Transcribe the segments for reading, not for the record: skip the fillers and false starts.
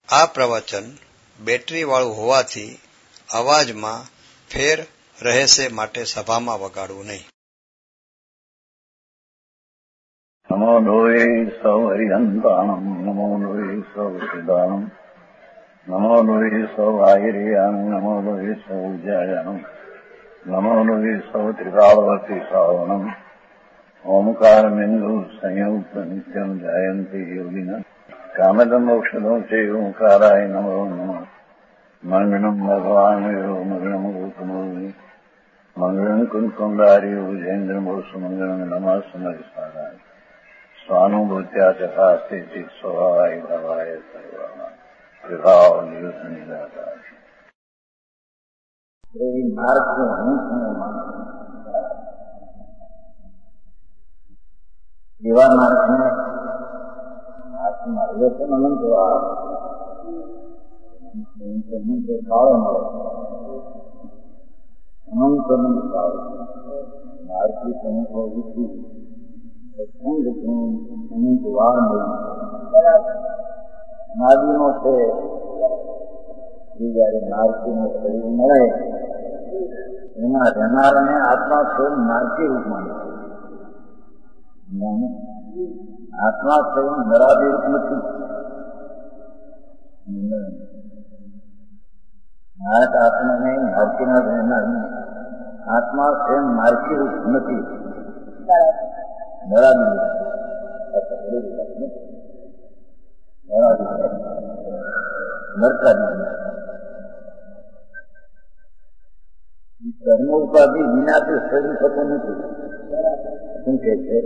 આ પ્રવચન બેટરી વાળું હોવાથી અવાજમાં ફેર રહેશે, માટે સભામાં વગાડવું નહીં. નમો લોહે સૌ હરિહંતાણમ, નમો લોહે સૌ સિદ્ધાણમ, નમો લોહે સૌ આહિર્યાણમ, નમો લોહે સૌ જયાણમ, નમો લોહે સૌ ત્રિકાળવતી શ્રાવણમ, ઓમકાર બિંદુ સંયુક્ત નિત્યમ જાયંતી યોગિના કામદમ મોક્ષદો છે ઓંકારાય નમો નમઃ. મંગળમ ભગવાન મંગળમ ગૌતમોની મંગળમ કુંકુંડારી વિજેન્દ્રમોસુ મંગળમ નમઃ સમયસારાય સ્વાનુભૂત્યા ચકાસ્તે ચિત સ્વભાવાય ભાવાય સર્વા વિભાવ નિદાતા એવા માર્ગને માર્ગ તો અનંત કાળો મળે, અનંત કાળ માર્ગી અનુભવ અનંત વાર નાદીનો છે. જયારે માર્ગીનું શરીર મળે એમાં રહેનારાને આત્મા સ્વયં માર્ગી રૂપમાં નથી. આત્મા સ્વયં નરાદી રૂપ નથી. માર્ગ આત્માને માર્ગીના રહેનારને આત્મા સ્વયં માર્ગી રૂપ નથી, નરાદી કર્મોપાધિ વિના તે શરીર થતું નથી. શું કે છે?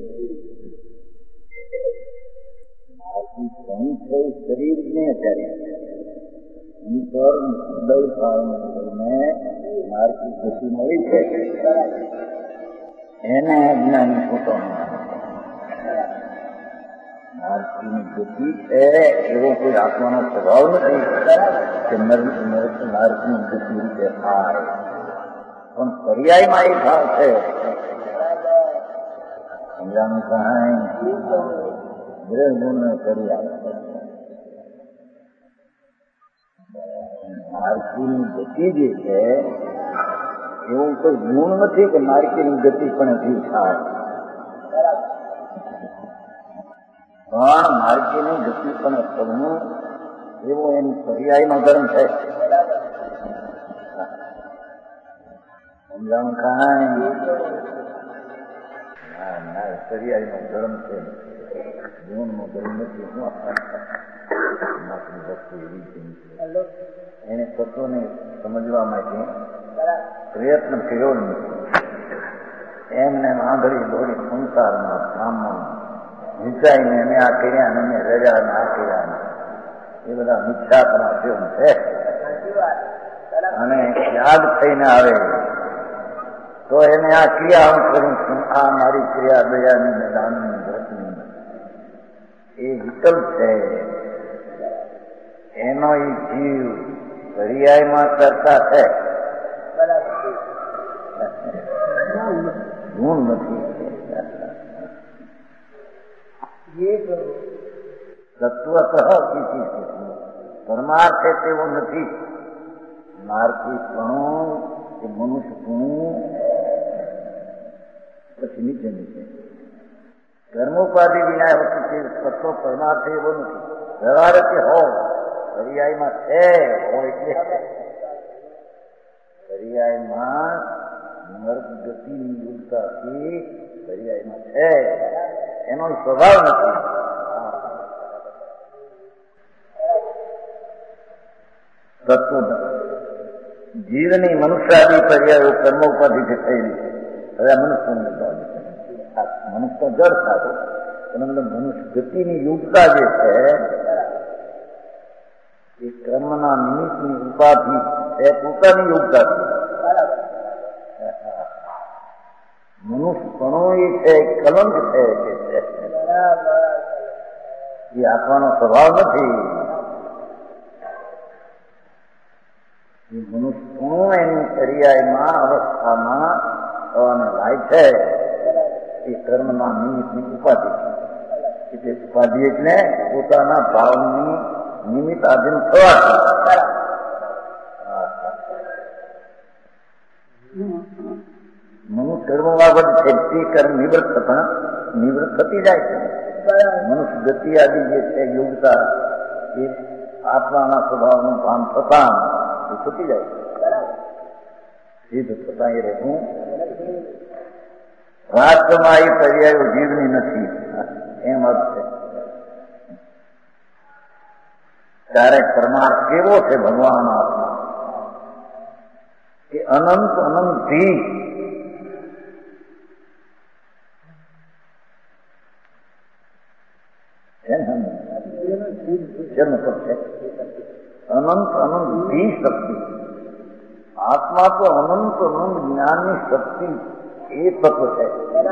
શરીર ને અત્યારે હૃદય ભાવને માર્ગી ગતિ મળી છે, એને અજ્ઞાન પોતાનું માર્ગીની ગતિ છે. એવો કોઈ આત્માનો સ્વભાવ નથી કે માર્ગની ગતિ રીતે થાય, પણ પર્યાયમાં એ ભાવ છે. સમજાનું કાંઈ માર્ગીની ગતિ જે છે એવું કોઈ ગુણ નથી કે માર્ગીની ગતિ પણ હજી થાય, પણ માર્ગીની ગતિ પણ કરવું એવો એની પર્યાયનો ધર્મ છે. સમજાણું કાંઈ પર્યાયનો ધર્મ છે, ગુણનો ધર્મ નથી. વસ્તુ એવી છે એને તત્વને સમજવા માટે પ્રયત્ન કર્યો નથી. એમને આંધળી દોડી સંસારમાં કામમાં વિચારીને એને આ કર્યા ને એને રજા ને આ કર્યા, એ બધા મિથ્યાપના જેવું છે. અને યાદ થઈને આવે તો એને આ ક્રિયા હું કરું છું, આ મારી ક્રિયા દયાની દાનની વ્રતની એ વિકલ્પ છે. એનો એ જીવ પર્યાયમાં કરતા છે, ગુણ નથી. તત્વતઃ કીધી પરમાર્થે તેવો નથી. માર્ગીપણું કે મનુષ્યપણું પછી નીચે નીચે કર્મોપાધિ વિના તત્વ પરમાર્થે એવો નથી. વ્યવહાર કે હો પર્યાયમાં છે, હોય એટલે પર્યાયમાં નર્ક ગતિની યોગતાથી પર્યાયમાં છે, એનો સ્વભાવ નથી. તત્વ જીવની મનુષ્યાદી પર્યાયો કર્મોપાધિથી થયેલી છે. હવે મનુષ્યને મનુષ્ય જડ થતો, પરંતુ મનુષ્ય ગતિની યોગતા જે છે એ કર્મના નિમિત્તની ઉપાધિ એ પોતાની યોગતા છે. મનુષ્યપણો એ છે કલંક છે કે એ આત્માનો સ્વભાવ નથી. એ મનુષ્યપણો એની પર્યાયમાં અવસ્થામાં થવાને લાય છે. એ કર્મના નિમિત્તની ઉપાધિ એટલે ઉપાધિ એટલે પોતાના ભાવની નિમિત્તાધીન થવાથી મનુષ્ય કર્મ બાબત છે તે કર્મ નિવૃત્ત થતી જાય છે. મનુષ્ય ગતિ આદિ જે છે યોગતા એ આત્માના સ્વભાવનું ભાન થતા એ થતી જાય છે. સિદ્ધ થતા એ રહેવું રાષ્ટ્રમાં એ પર્યાયો જીવની નથી એમ અર્થ છે. ત્યારે પરમાર્થ કેવો છે ભગવાન આત્મા કે અનંત અનંતથી જન્મ કરશે. અનંત અનંતથી શક્તિ આત્મા તો અનંત અનંત જ્ઞાનની શક્તિ એ તત્વ છે.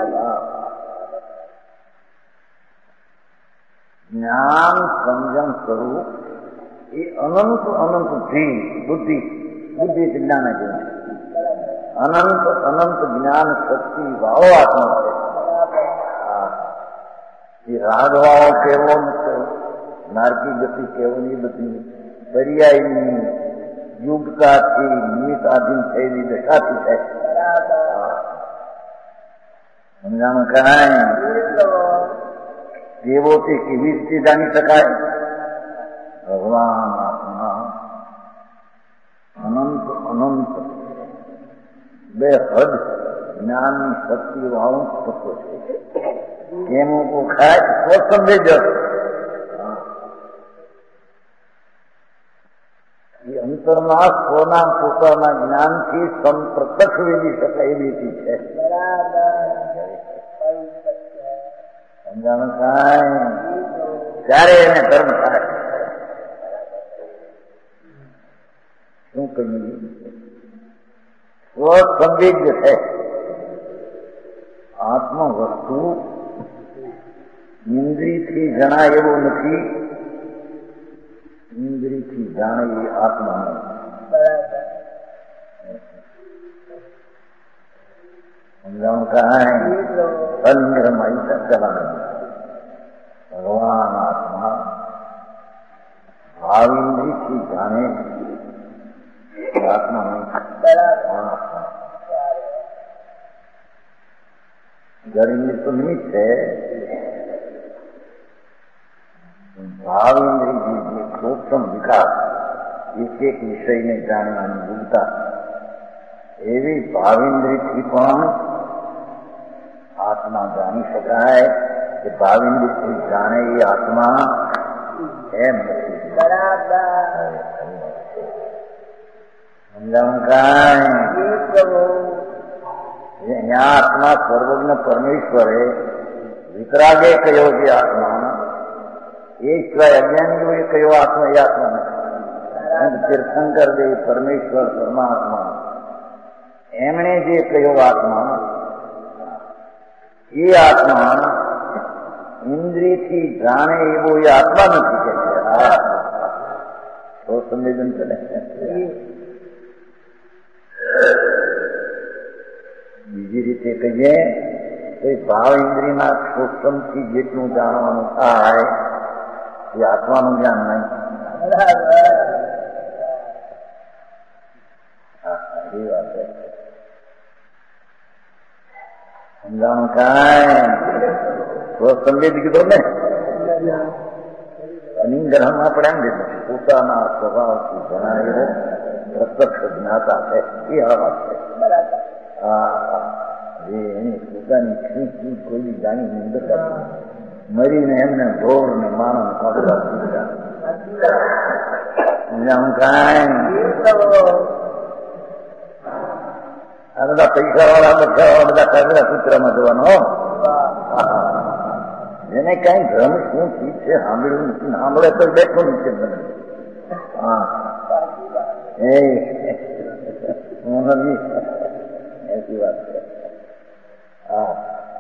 જ્ઞાન સમજણ સ્વરૂપ એ અનંત અનંતથી બુદ્ધિ એટલે જ્ઞાન જ અનંત અનંત જ્ઞાન શક્તિ વાળો આત્મા છે. એ રાગવાળો કેવો નથી, નારકી ગતિ કેવોની બધી પર્યાયની યુગતાથી નિમિત્તાધીન થયેલી દશાથી છે. સમજાણું કાંઈ કેવો તે કેવી રીતે જાણી શકાય? ભગવાન આત્મા અનંત અનંત બે હદ જ્ઞાનની શક્તિ વાળું તત્વ છે. કેમ ઓળખાય? સ્વસંવેદ એ અંતરના સ્વના પોતાના જ્ઞાનથી સંપ્રત્યક્ષ વેદી શકાય એવી છે. સમજાણું કાંઈ? ત્યારે એને ધર્મ થાય. શું કહીએ? સ્વસંવેદ છે. આત્મ વસ્તુ ઇન્દ્રિયથી જણાય એવો નથી, ઇન્દ્રિયથી જાણે એ આત્મા સમજાણું કાંઈ? અનિર્મય સત્યવાન ભગવાન આત્મા ભાવિન્દ્રિયથી જાણે આત્મા નહીં. ગરમી તો નહીં છે, ભાવિન્દ્રિય જે સૂક્ષ્મ વિકાસ એક એક વિષયને જાણવાની ભૂલતા એવી ભાવિન્દ્રિયથી પણ આત્મા જાણી શકાય કે ભાવિન્દ્રિયથી જાણે એ આત્મા એમ નથી. સમજાણું કાંઈ? અહીંયા આત્મા સર્વજ્ઞ પરમેશ્વરે વિતરાગે કયો જે આત્મા એ સિવાય અજ્ઞાનીઓએ કયો આત્મા એ આત્મા નથી. તીર્થંકર દેવ પરમેશ્વર પરમાત્મા એમણે જે કયો આત્મા એ આત્મા ઇન્દ્રિયથી જાણે એવો એ આત્મા નથી કે તો સંવેદન કરે. બીજી રીતે કહીએ તો ભાવ ઇન્દ્રિયના સૂક્ષ્મથી જેટલું જાણવાનું થાય એ આત્માનું જ્ઞાન નહીં. એ વાત સમજાણું કાંઈ? સંવેદ કીધો ને અનિંગ્રહમાં આપણે એમ કીધું પોતાના સ્વભાવથી જણાવેલો પ્રત્યક્ષ જ્ઞાતા છે એ આ વાત છે. એની પોતાની કોઈ જાણી અંદર મરીને એમને ઢોર ને માણસ કાંઈ આ બધા પૈસા વાળા બધા કાગડા સૂત્રમાં જવાનો એને કઈ ધર્મ શું ચીજ છે સાંભળ્યું નથી, સાંભળે તો બેઠો નથી. હા એસી વાત છે. હા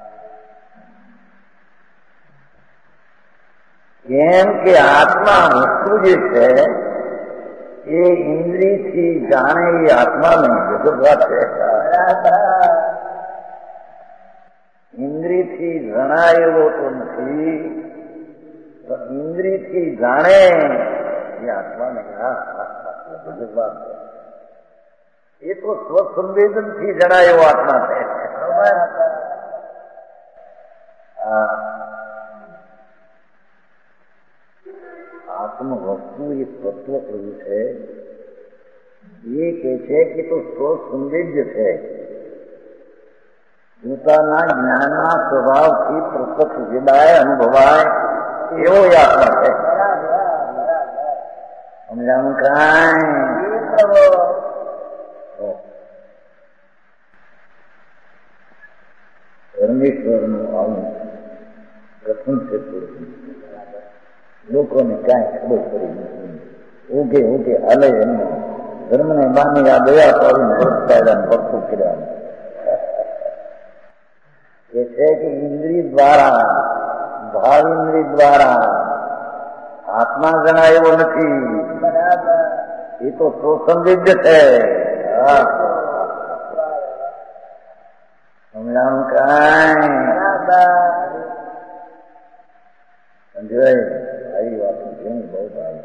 કેમ કે આત્મા વસ્તુ જે છે એ ઇન્દ્રિયથી જાણે એ આત્મા નહીં. જગત વાત છે. ઇન્દ્રિયથી જણાય એવો તો નથી, ઇન્દ્રિયથી જાણે ये आत्मा ने बुजुर्ग बात है, ये तो स्वसंवेदन थी जड़ाए वो आत्मा है। આત્મ વસ્તુ એ તત્વ પ્રભુ છે, એ કે છે કે તો સ્વસંવેદ્ય છે, પોતાના જ્ઞાનના સ્વભાવથી પ્રત્યક્ષ વેદાય અનુભવાય એવો એ આત્મા છે. સમજાણું કાંઈ? પરમેશ્વરનું આવું કથન છે. લોકોને કાંઈ ખબર પડી નથી. ઓકે ઓકે હાલે એમને ધર્મને બાની આ દયા કરીને વર્તાયદાને ભક્તો કર્યા કે છે કે ઇન્દ્રિય દ્વારા, ભાવ ઇન્દ્રિય દ્વારા આત્મા જણાયો નથી. એ તો સ્વસંવેદ્ય છે. સમજાણું કાંઈ? સમજાય? આવી વાત જેમ બહુ ભાઈ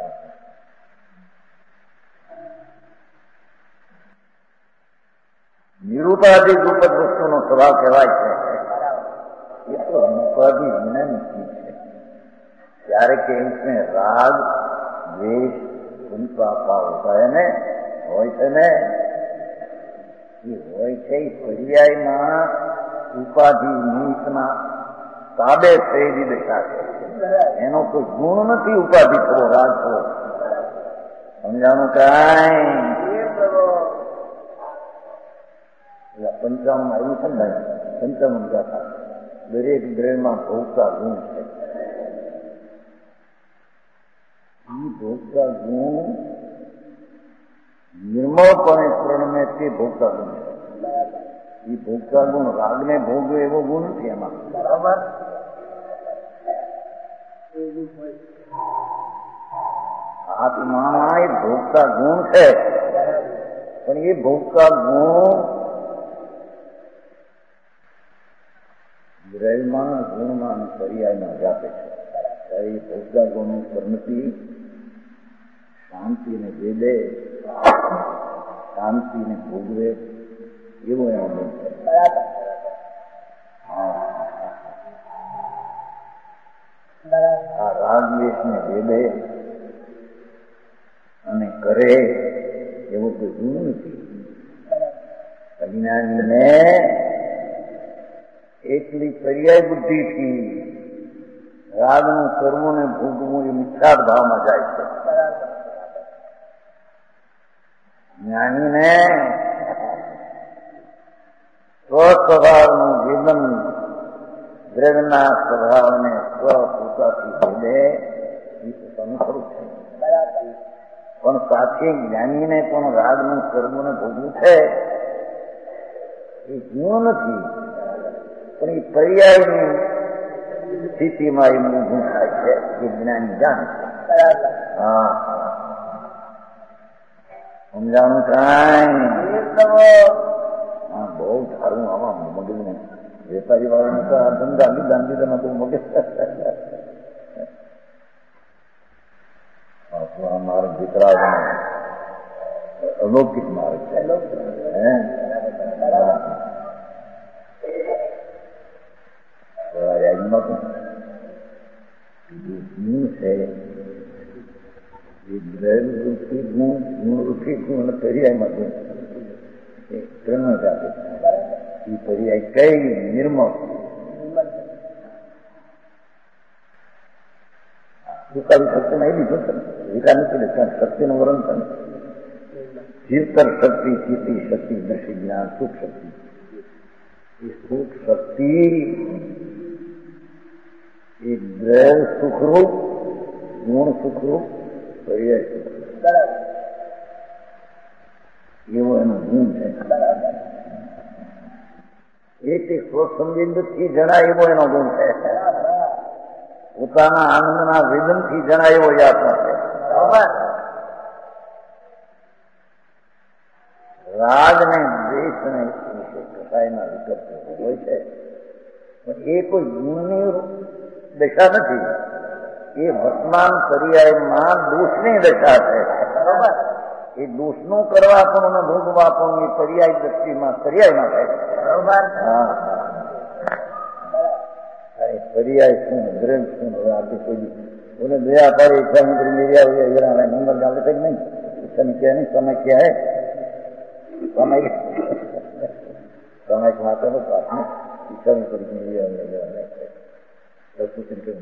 નિરૂપાધિક રૂપક વસ્તુનો સ્વભાવ કહેવાય છે. એ તો અનુપાધિ વિનાની ચીજ છે. ત્યારે કે इसमें राग द्वेष कुंपापा होता है ने હોય છે ને, એ હોય છે એ પર્યાયમાં ઉપાધિ નિમિત્તના તાબે થયેલી દશા છે. એનો કોઈ ગુણ નથી ઉપાધિ થવો, રાગ થવો. સમજાણું કાંઈ? પંચામણ આવ્યું છે ને, પંચામણ ગાથા દરેક દ્રવ્યમાં ભોગતા ગુણ છે. એ ભોગતા ગુણ નિર્મળપણે પ્રણમે તે ભોગતા ગુણ છે. એ ભોગતા ગુણ રાગને ભોગવે એવો ગુણ નથી એમાં. બરાબર. આત્મામાં એ ભોગતા ગુણ છે, પણ એ ભોગતા ગુણ દ્રવ્યમાં ગુણમાં પર્યાયમાં વ્યાપે છે. ત્યારે એ ભોગતા ગુણની પરિણતિ શાંતિને વેદે, શાંતિને ભોગવે એવો એનો ગુણ છે. આ રાગદ્વેષને વેદે અને કરે એવો કોઈ ગુણ નથી. અજ્ઞાનીને એટલી પર્યાય બુદ્ધિથી રાગનું કરવું ને ભોગવું એ મિથ્યાર ભાવમાં જાય છે. જ્ઞાનીને સ્વસ્વભાવનું જીવન દ્રવ્યના સ્વભાવને સ્વપૂતાથી ભેદે એ પોતાનું ખરું છે. પણ સાથે જ્ઞાનીને પણ રાગનું કર્મને ભોગવું છે એ ગુણ નથી, પણ એ પર્યાયની સ્થિતિમાં એમનું ગુણ થાય છે. એ જ્ઞાની જાણે છે. હા, સમજાણું કાંઈ? હા, બહુ સારું. આમાં મગજને વેપારી વાળાને તો આ ધંધા લીધા તો મગજ મારા દીકરા અલૌકિક માર્ગ છે. રાજમાં ગુણ છે એ દ્રવ્યરૂપી ગુણ, ગુણરૂપી ગુણ અને પર્યાયમાં ગુણ એ ત્રણ જ આપે છે. એ પર્યાય કઈ નિર્મળ દુકાળી શક્તિમાં એ લીધું છે. વિકા નથી લેતા શક્તિનું વર્ણન કરે. ચિંતન શક્તિ, ચિત્તી શક્તિ, દર્શી જ્ઞાન, સુખ શક્તિ. એ સુખ શક્તિ એ દ્રવ્ય સુખરૂપ, ગુણ સુખરૂપ, પર્યાય સુખરૂપ એવો એનો ગુણ છે. એ તે સ્વસંવેદથી જણાય એવો એનો ગુણ છે. પોતાના આનંદના વેદનથી જણાય એવો આત્મા છે. રાગ ને દ્વેષ ને વિશે કસાયના વિકલ્પો હોય છે, પણ એ કોઈ ગુણની દશા નથી. એ વર્તમાન પર્યાયમાં દોષની દશા છે. એ દોષનું કરવા પણ અને ભોગવા પણ એ પર્યાય દ્રષ્ટિમાં પર્યાયમાં થાય. પર્યાય શું ગ્રંથ શું આપી કોઈ બોલે દયા પાડે ઈચ્છા મંત્ર મેરિયા નંબર ગાલે છે નહીં ઈચ્છા ક્યાં નહીં સમય ક્યાં હે સમય માટે નો પ્રાર્થના ઈચ્છા મંત્ર મેરિયા સૂચન कर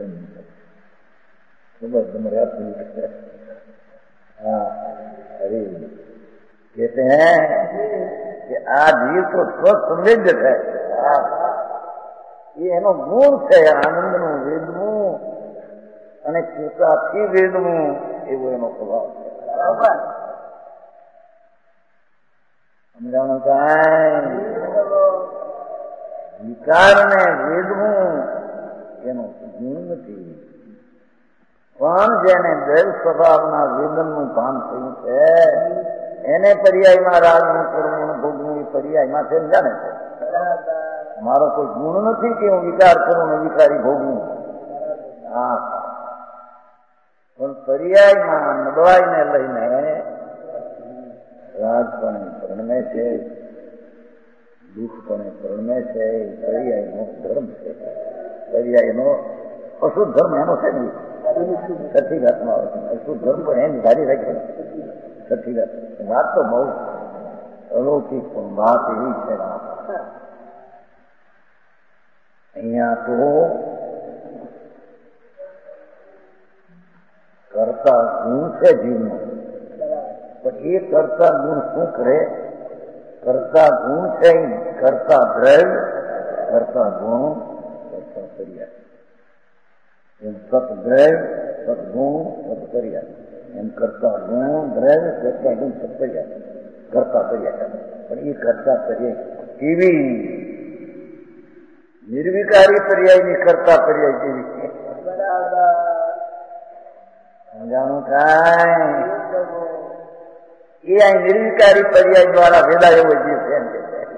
देंगे. हाँ अरे कहते हैं कि આ જીવ તો સ્વસંવેદ છે. એ એનો ગુણ છે આનંદનું વેદવું અને કૃપાથી વેદવું એવો એનો સ્વભાવ છે. સમજાણું કાંઈ વિકારને વેદવું એનો ગુણ નથી. પણ જેને દૈવ સ્વભાવના વેદનનું ભાન થયું છે એને પર્યાયમાં રાજનું કરવું ભોગવું એ પર્યાયમાં છે જાણે છે. મારો કોઈ ગુણ નથી કે હું વિકાર કરું ને વિકારી ભોગવું. હા પણ પર્યાયમાં નબળાઈને લઈને રાજપણે પરણમે છે, દુઃખપણે પરણમે છે. પર્યાયનો ધર્મ છે. પર્યાયનો અશુદ્ધ ધર્મ એનો છે ને છઠ્ઠી વાતમાં આવે છે. અશુદ્ધ ધર્મ પણ એની ધારી રાખે છઠ્ઠી વાત તો બહુ અલૌકિક પણ વાત એવી છે. અહીંયા તો કરતા ગુણ છે જીવનો, પણ એ કરતા ગુણ શું કરે? કરતા ગુણ છે કરતા દ્રવ્ય, કરતા ગુણ, કરતા પર્યાય. એમ સતદ્રવ્ય, સદગુણ, સત્પર્યાય. એમ કરતા ગુણ દ્રવ્ય, કરતા ગુણ, સત્પર્યાય. કરતા પર્યાય. પણ એ કરતા પર્યાય કેવી? નિર્વિકારી પર્યાયની કરતા પર્યાય કેવી છે? સમજાણું કાંઈ? એ આ નિર્વિકારી પર્યાય દ્વારા વેદા એવો જીવ છે એમ કે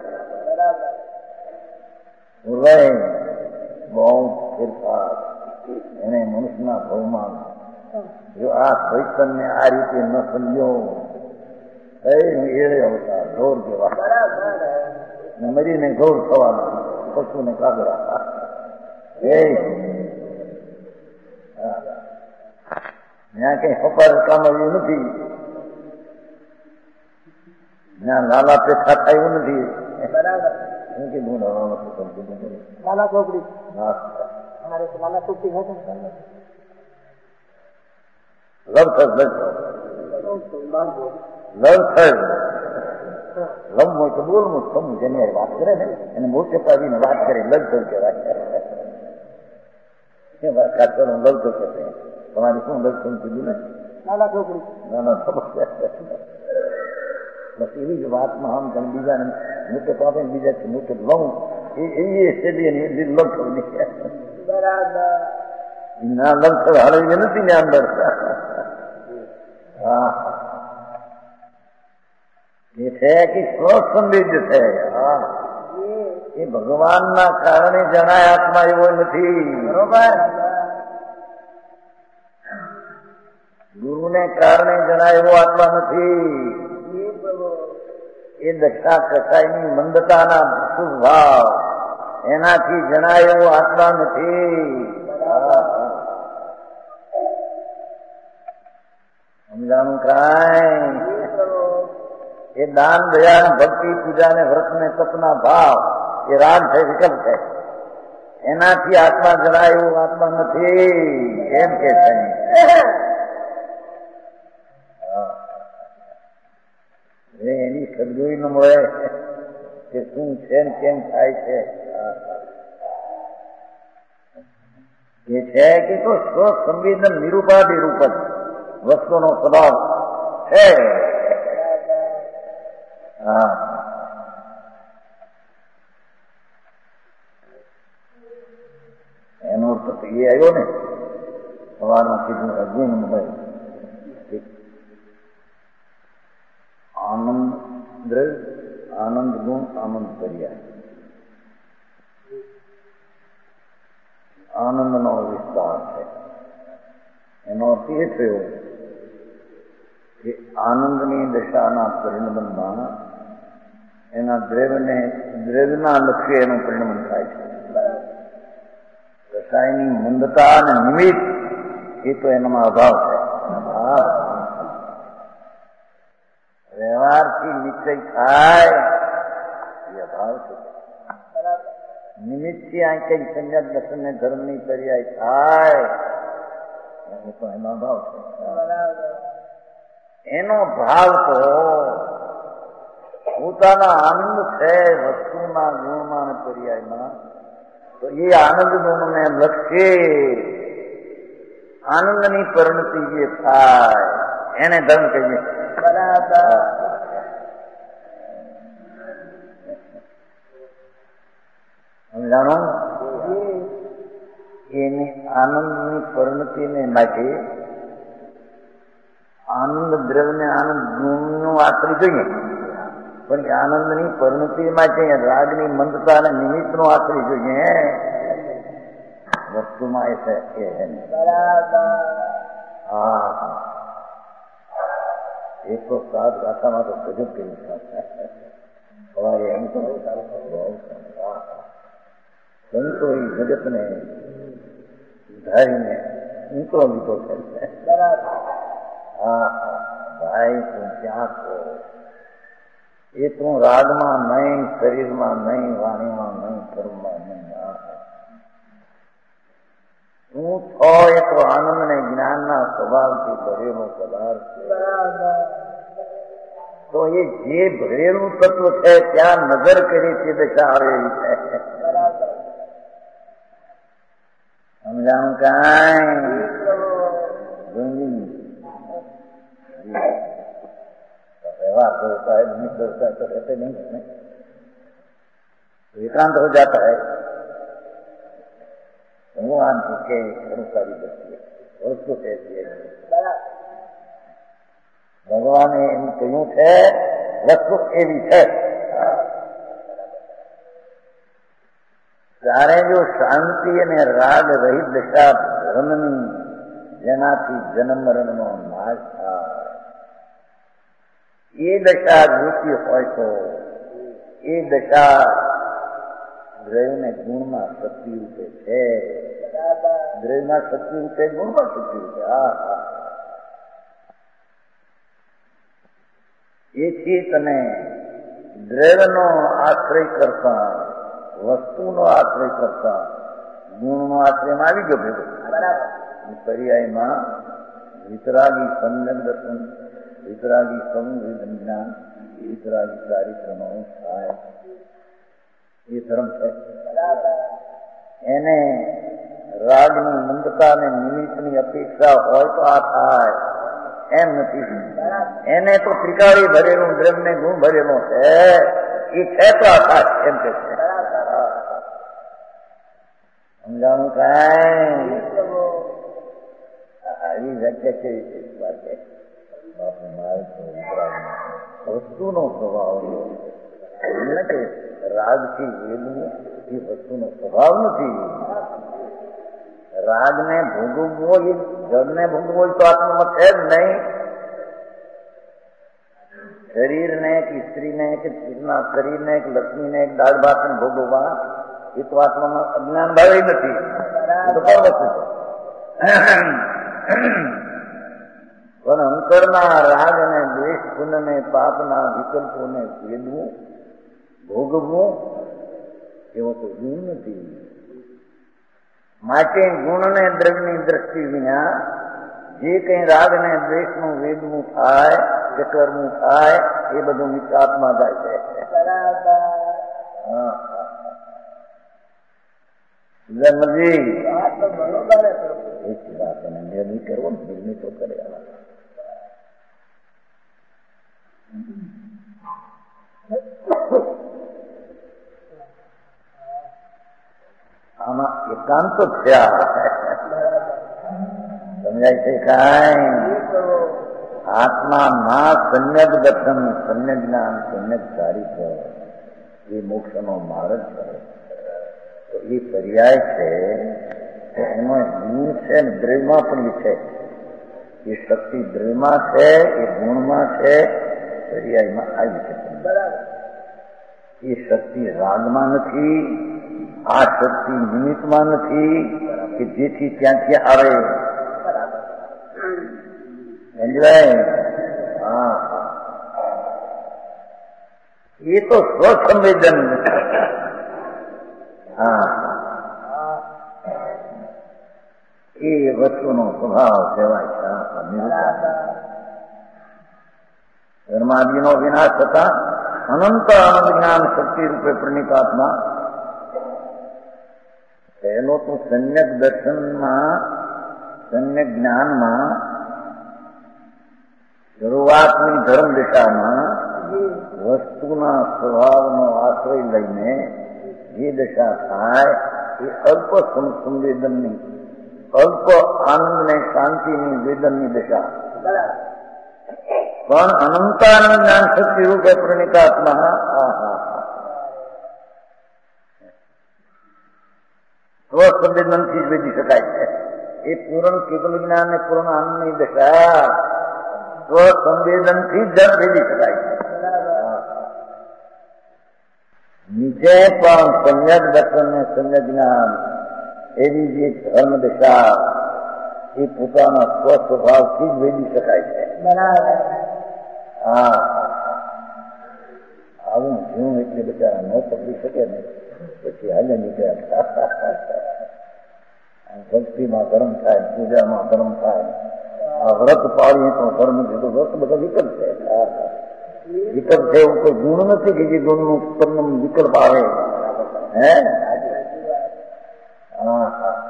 બહુ ફેરફાર એને મનુષ્યના ભાવમાં. જો આ ચૈતન્ય આ રીતે ન સમજ્યો એળે અવતાર ઢોર જેવા મરીને ગૌર થવાના પશુને કાગડા. ત્યાં કઈ સફાર કામ આવ્યું નથી, ત્યાં લાલા પેઠા થયું નથી. શું કીધું લાલા ચોકડી લાલા ચોકડી લવ તો બોલવું સમું જેની વાત કરે ને એને મોટે પાડીને વાત કરે લગભગ કહેવાય. વાત કરો લગભગ કરે તમારે શું લક્ષણ કીધું ને નાના છોકરી બસ એવી જ વાતમાં આમ તમે બીજાને મોટે પાપે બીજા મોટે લઉં એ લક્ષણ ના લક્ષણ હળવી નથી ને અંદર. હા એ છે કે સ્વસંવેદ છે. એ ભગવાનના કારણે જણાય આત્મા એવો નથી. બરોબર. ગુરુને કારણે જણાય એવો આત્મા નથી. એ દક્ષા કસાયની મંદતાના સુભાવ એનાથી જણાય એવો આત્મા નથી. સમજાણું કાંઈ? એ દાન દયા ભક્તિ પૂજા ને વ્રત ને તપના ભાવ એ રાગ છે, વિકલ્પ છે. એનાથી આત્મા જણાય એવું આત્મા નથી એમ કે છે. એની સદગુરી ન મળે કે શું છે ને કેમ થાય છે. એ છે કે તો સ્વસંવેદન નિરૂપાધિ રૂપ જ વસ્તુનો સ્વભાવ છે. હા એનો અર્થ તો એ આવ્યો ને સવારમાં કીધું અર્જુન આનંદ દ્રવ્ય, આનંદ ગુણ, આનંદ પર્યાય. આનંદનો વિસ્તાર છે. એનો અર્થ એ થયો કે આનંદની દશાના પરિણમનમાં એના દ્રવ્યના લક્ષ્ય એનું પરિણમન થાય છે. રસાયણની મંદતા અને નિમિત્ત એ તો એનામાં અભાવ છે. વ્યવહારથી નિશ્ચય થાય એ અભાવ છે. નિમિત્તથી આ કઈ સંજ્ઞા દર્શનને ધર્મની પર્યાય થાય એ તો એમાં ભાવ છે. એનો ભાવ તો પોતાના આનંદ છે વસ્તુના ગુણમાં અને પર્યાયમાં. તો એ આનંદ ગુણને લક્ષ્ય આનંદની પરિણતિ જે થાય એને ધર્મ કહીએ. સમજાણો? એની આનંદની પરિણતિને માટે આનંદ દ્રવ્યને આનંદ ગુણનું આશ્રય જોઈએ, પણ આનંદની પરિણતિ માટે રાગની મંદતા અને નિમિત્તનો આશ્રય જોઈએ. વસ્તુમાં એ છે. હા, એક તો સાત ભાષામાં તો ગજબ કર્યું. સવારે એમ તો સંતો એ જગતને ધારીને ઊંચો લીધો છે. હા ભાઈ, તું ક્યાં છો? એ તું રાગમાં નહીં, શરીરમાં નહીં, વાણીમાં નહીં, કર્મમાં નહીં. તું છો એ તો આનંદ ને જ્ઞાનના સ્વભાવથી ભરેલો પદાર્થ છે. તો એ જે ભરેલું તત્વ છે ત્યાં નજર કરી તે દશા આવેલી છે. સમજાણું? કાંઈ व्यवहार तो होता है, निमित्त होता है, तो रहते नहीं है. विक्रांत हो जाता है. भगवान के अनुसारी बचती है. वस्तु कैसी है? ભગવાને એમ કહ્યું છે વસ્તુ એવી છે. ત્યારે જો શાંતિ અને રાગ રહિત દશા ધર્મની, જેનાથી જન્મ મરણનો નાશ થાય, એ દશા જોતી હોય તો એ દશા દ્રવ્યને ગુણમાં શક્તિ રૂપે છે. દ્રવ્યમાં શક્તિ રૂપે, ગુણમાં શક્તિ રૂપે. એથી તમે દ્રવ્યનો આશ્રય કરતા, વસ્તુનો આશ્રય કરતા ગુણનો આશ્રયમાં આવી ગયો ભેગો. પર્યાયમાં વિતરાગી સમ્યક દર્શન, વિતરાગી સંવેદ જ્ઞાન, વિતરાગી ચારિત્રનો થાય એ ધર્મ છે. એને રાગની મંદતા અને નિમિત્તની અપેક્ષા હોય તો આ થાય એમ નથી. એને તો ત્રિકાળી ભરેલું, દ્રવ્યને ગુણ ભરેલો છે, એ છે તો આ થાય એમ કે છે. સમજાણું? કાંઈ આવી વ્યાખ્યા કેવી છે? વસ્તુનો સ્વભાવ એટલે કે રાગથી વેદવું એ વસ્તુનો સ્વભાવ નથી. રાગને ભોગવવો એ જળને ભોગવવો તો આત્મામાં છે જ નહીં. શરીરને કે સ્ત્રીને કે શરીરને કે લક્ષ્મીને એક દાળ ભાતને ભોગવવા એ તો આત્મામાં અજ્ઞાન ભાવે નથી. તો પણ અંતરના રાગ અને દ્વેષ, પુણ્યને પાપના વિકલ્પોને વેદવું, ભોગવવું એવો તો ગુણ નથી. માટે ગુણને દ્રવ્યની દ્રષ્ટિ વિના જે કઈ રાગ અને દ્વેષનું વેદવું થાય કે કરવું થાય એ બધું મિથ્યાત્મા જાય છે. એક વાત એને નિર્ણય કરવો ને, નિર્ણય તો કરે. આમાં એકાંત થયા. સમજાય છે? કાંઈ આત્મામાં સમ્યક દર્શન, સમ્યક જ્ઞાન, સમ્યક ચારિત્ર એ મોક્ષનો માર્ગ છે. તો એ પર્યાય છે. એનો ગુણ છે ને દ્રવ્યમાં પણ એ છે. એ શક્તિ દ્રવ્યમાં છે, એ ગુણમાં છે, પર્યાયમાં આવી છે. એ શક્તિ રાગમાં નથી, આ શક્તિ નિમિત્તમાં નથી કે જેથી ત્યાંથી આવે. સમજાય? હા, એ તો સ્વસંવેદન. હા, એ વસ્તુનો સ્વભાવ કહેવાય છે. ધર્માદિનો વિનાશ થતા અનંત આનંદ જ્ઞાન શક્તિ રૂપે પ્રણિતાત્મા. પહેલો તો સમ્યક દર્શનમાં, સમ્યક જ્ઞાનમાં, શરૂઆતની ધર્મ દિશામાં વસ્તુના સ્વભાવનો આશ્રય લઈને જે દશા થાય એ અલ્પ સંવેદનની, અલ્પ આનંદ ને શાંતિની વેદનની દશા. પણ અનંતાનંદ જ્ઞાન શક્તિ રૂપે પ્રણિતાત્મા સ્વસંવેદનથી જ વેદી શકાય છે. એ પૂર્ણ કેવલ જ્ઞાન ને પૂર્ણ આનંદની દશા સ્વસંવેદનથી જ વેદી શકાય છે. નીચે પણ સમ્યક દર્શન ને સમ્યક જ્ઞાન એવી જે ધર્મ દશા એ પોતાના સ્વસ્વભાવથી જ વેદી શકાય છે. હા, આવું જીવું એટલે બિચારા ન પકડી શકે ને પછી હાલે નીકળ્યા. ભક્તિમાં ધર્મ થાય, પૂજામાં ધર્મ થાય, આ વ્રત પાડીએ તો ધર્મ છે. તો વ્રત બધા વિકલ્પ છે. વિકલ્પ છે એવું કોઈ ગુણ નથી કે જે ગુણનું પરિણામ વિકલ્પ આવે. હે, હા,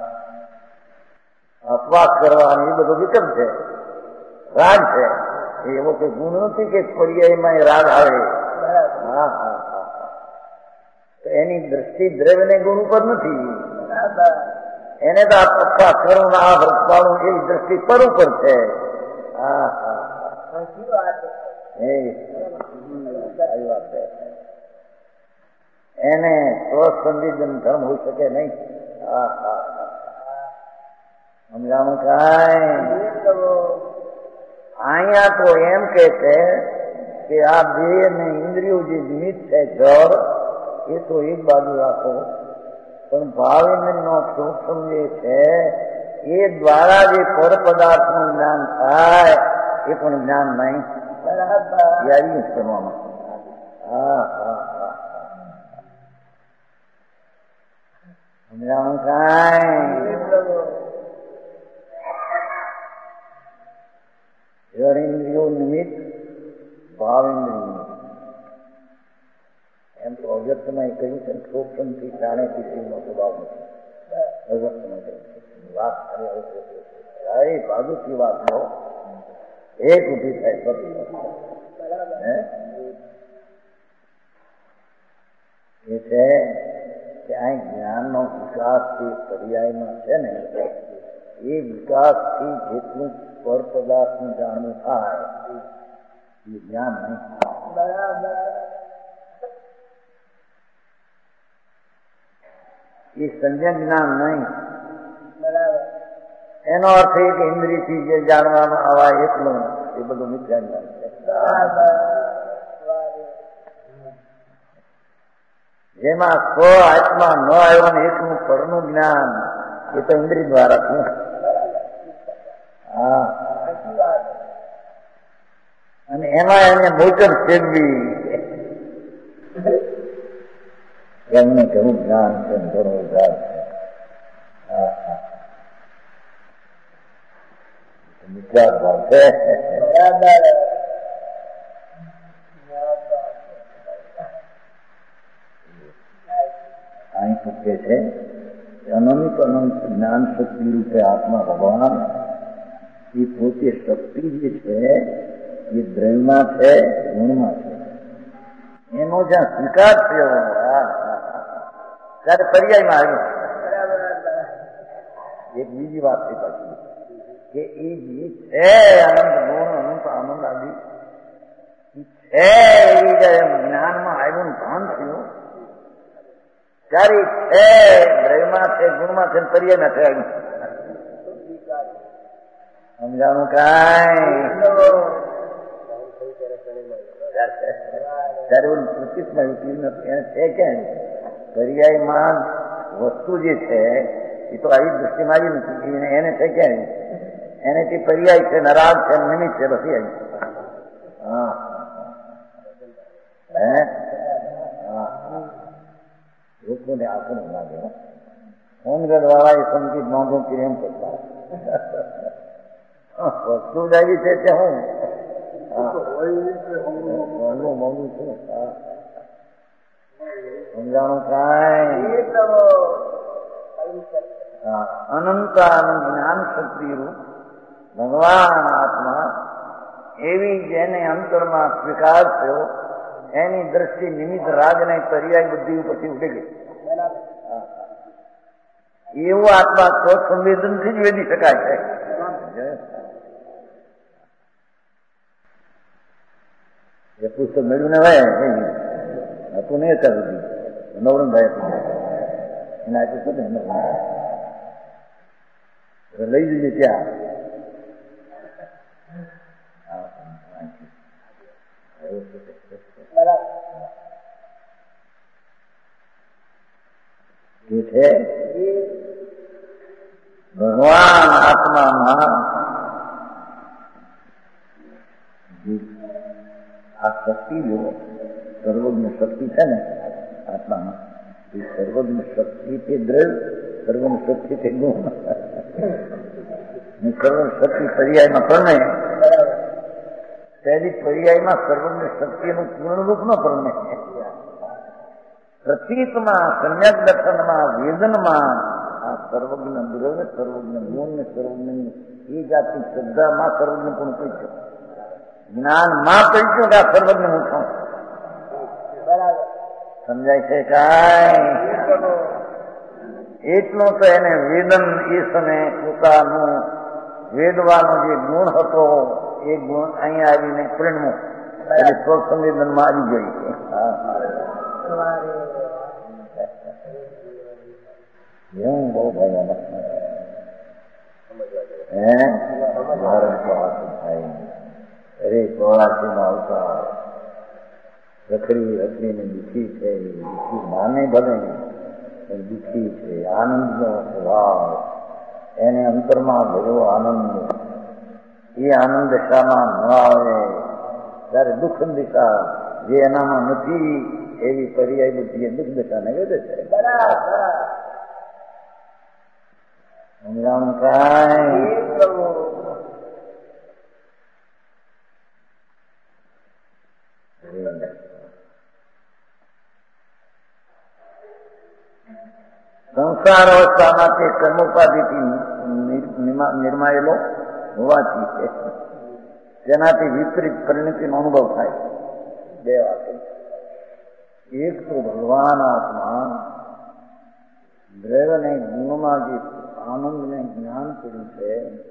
અપવાસ કરવાની એ બધો વિકલ્પ છે, રાગ છે. એવો કોઈ ગુણ નથી કે પર્યાયમાં એ રાગ આવે. હા, હા, હા, એની દ્રષ્ટિ દ્રવ્યને ગુણ ઉપર નથી. એને તો આ અપવાસ કરવું, આ વ્રત પાડવું એવી દ્રષ્ટિ પર ઉપર છે. હા, હા, સારી વાત છે. એને સ્વસંવેદન ધર્મ હોઈ શકે નહીં. હા, હા, સમજાણું કાંઈ? અહીંયા તો એમ કે છે કે આ દેહ ને ઇન્દ્રિયો જે નિમિત્ત છે જળ, એ તો એક બાજુ રાખો, પણ ભાવેન્દ્રનો સૂક્ષ્મ જે છે એ દ્વારા જે પર પદાર્થનું જ્ઞાન થાય એ પણ જ્ઞાન નહીં. યારી કરવામાં. હા, હા, હા, સમજાણું કાંઈ? જળેન્દ્રિયો નિમિત્ત, ભાવેન્દ્રિયો નિમિત્ત. એમ તો અવ્યક્તમાં એ કહ્યું છે સૂક્ષ્મથી જાણે નો સ્વભાવ નથી. અવ્યક્તમાં કહ્યું વાત કરે બાજુથી વાત લો, એક ઉભી થાય. એ છે કે આ જ્ઞાનનો વિકાસ જે પર્યાયમાં છે ને, એ વિકાસથી જેટલું પર પદાર્થનું જાણવું થાય એ જ્ઞાન નહીં. એ સંજ્ઞા જ્ઞાન નહીં. એનો અર્થ એ કે ઇન્દ્રિયથી જે જાણવામાં આવા એટલું એ બધું મિથ્યા જ્ઞાન છે. જેમાં સ્વ આત્મા ન આવ્યો ને એકનું પરનું જ્ઞાન એ તો ઇન્દ્રિય દ્વારા થયું. હા, અને એમાં એને મોટર ફેરવી એમને ઘણું જ્ઞાન છે, ઘણું ઉધાર છે. હા, હા, વિચાર ભાવ છે. અહીં પૂછે છે અનંત અનંત જ્ઞાન શક્તિ રૂપે આત્મા ભગવાન એ પોતે શક્તિ જે છે એ દ્રવ્યમાં છે, ગુણમાં છે. એનો જ્યાં સ્વીકાર થયો ત્યારે પર્યાયમાં આવ્યું. એક બીજી વાત છે પાછી કે એ જે છે અનંત ગુણ, અનંત આનંદ આદિ છે એ જ્ઞાનમાં આવ્યું ભાન થયું ત્યારે છે દ્રવ્યમાં છે, ગુણમાં છે, પર્યાયમાં છે. સમજાણું કાંઈ ત્યારે ઓલું પ્રતિષ્ઠા એને છે કેમ પર્યાયમાં વસ્તુ જે છે એ તો આવી દૃષ્ટિમાં આવી નથી એને છે કેમ એને તે પર્યાય છે નરાગ છે નિમિત્ત છે બધી આવી હા લોકોને આપણને લાગે હોમગઢ વાળા એ સંગીત નોંધો પ્રેમ કરતા વસ્તુ જ આવી છે તે હું મોંઘું છું સમજાણું કાંઈ અનંત આનંદ જ્ઞાન શક્તિરૂપ ભગવાન આત્મા એવી જેને અંતરમાં સ્વીકાર થયો એની દ્રષ્ટિ નિમિત્ત રાગને પર્યાય બુદ્ધિ ઉપરથી ઉઠી ગઈ એવું આત્મા સ્વસંવેદનથી જ વેદી શકાય છે એ પુસ્તક મેળવ્યું ને ભાઈ હતું નહીં અત્યાર સુધી નવરંગભાઈ એના પુસ્તક લઈ જઈએ ત્યાં છે ભગવાન આત્મામાં આ શક્તિ જો સર્વજ્ઞ શક્તિ છે ને આત્મામાં એ સર્વજ્ઞ શક્તિ તે દ્રવ્ય સર્વજ્ઞ શક્તિ તે ગુણ સર્વજ્ઞ શક્તિ પર્યાયમાં પરણે તેની પર્યાયમાં સર્વજ્ઞ શક્તિનું પૂર્ણરૂપ ન પરણે પ્રતીતમાં સમ્યક દર્શનમાં વેદનમાં આ સર્વજ્ઞ દ્રવ્ય સર્વજ્ઞ ગુણ ને સર્વજ્ઞ એ જાતની શ્રદ્ધામાં સર્વજ્ઞ પણ કહી જ્ઞાનમાં કહી કે આ સર્વજ્ઞ હું છું સમજાય છે કાંઈ એટલું તો એને વેદન એ સમયે પોતાનું વેદવાનો જે ગુણ હતો એ ગુણ અહીંયા આવીને પરિણમો એટલે સ્વસંવેદનમાં આવી ગઈ છે એવું બહુ ભાઈ અરે ચોરાસીમાં આવતા રખડી રખડીને દુઃખી છે દુઃખી માને ભલે પણ દુઃખી છે આનંદનો સ્વભાવ એને અંતરમાં ભર્યો આનંદ એ આનંદ દશામાં ન આવે ત્યારે દુઃખ દિશા જે એનામાં નથી એવી પર્યાય બુદ્ધિ એ દુઃખ દશાને વેદે છે સમજાણું કાંઈ સંસાર અવસ્થામાં તે કર્મોપાધિથી નિર્માયેલો હોવાથી તેનાથી વિપરીત પરિણતિનો અનુભવ થાય બે વાત એક તો ભગવાન આત્મા દ્રવ્યને ગુણમાં જે આનંદને જ્ઞાન કર્યું છે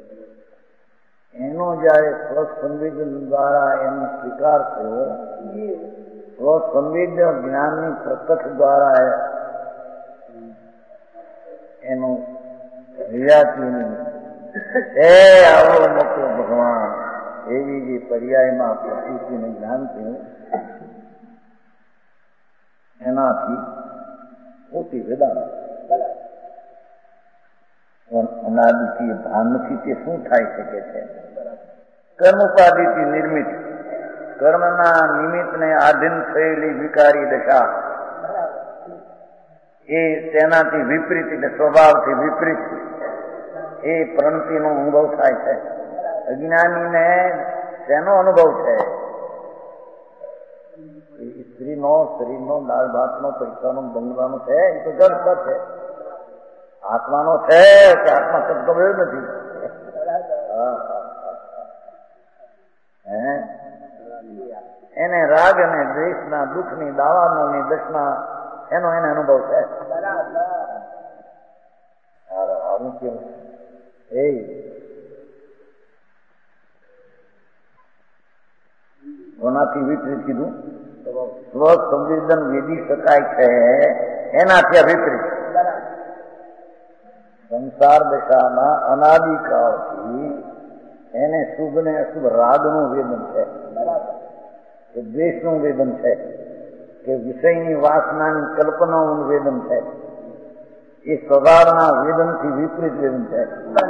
એનો જયારે સ્વસંવેદન દ્વારા એનો સ્વીકાર થયો સ્વસંવેદ્ય જ્ઞાનની પ્રત્યક્ષ દ્વારા એનું હૈયાથી આવડો મોટો ભગવાન એવી જે પર્યાયમાં પ્રકૃતિને જ્ઞાન થયું એનાથી મોટી વેદાંત અનાદિથી ભાન નથી તે શું થાય શકે છે કર્મોપાધિથી નિર્મિત કર્મના નિમિત્તને આધીન થયેલી વિકારી દશા એ તેનાથી વિપરીત એટલે સ્વભાવથી વિપરીત એ પ્રણતિનો અનુભવ થાય છે અજ્ઞાનીને તેનો અનુભવ છે સ્ત્રીનો શરીરનો દાળ ભાતનો પૈસાનો બંગલાનો છે એ તો જળ છે આત્માનો છે કે આત્મા શબ્દ ગયો નથી એને રાગ અને દ્વેષના દુઃખની દાવાનોની દશના એનો એને અનુભવ છે કોનાથી વિપરીત કીધું સ્વસંવેદન વેદી શકાય છે એનાથી આ વિપરીત સંસાર દશાના અનાદિકાળથી એને શુભ ને અશુભ રાગનું વેદન છે, કે દ્વેષનું વેદન છે, કે વિષયની વાસનાની કલ્પનાઓનું વેદન છે, એ સ્વભાવના વેદનથી વિપરીત વેદન છે.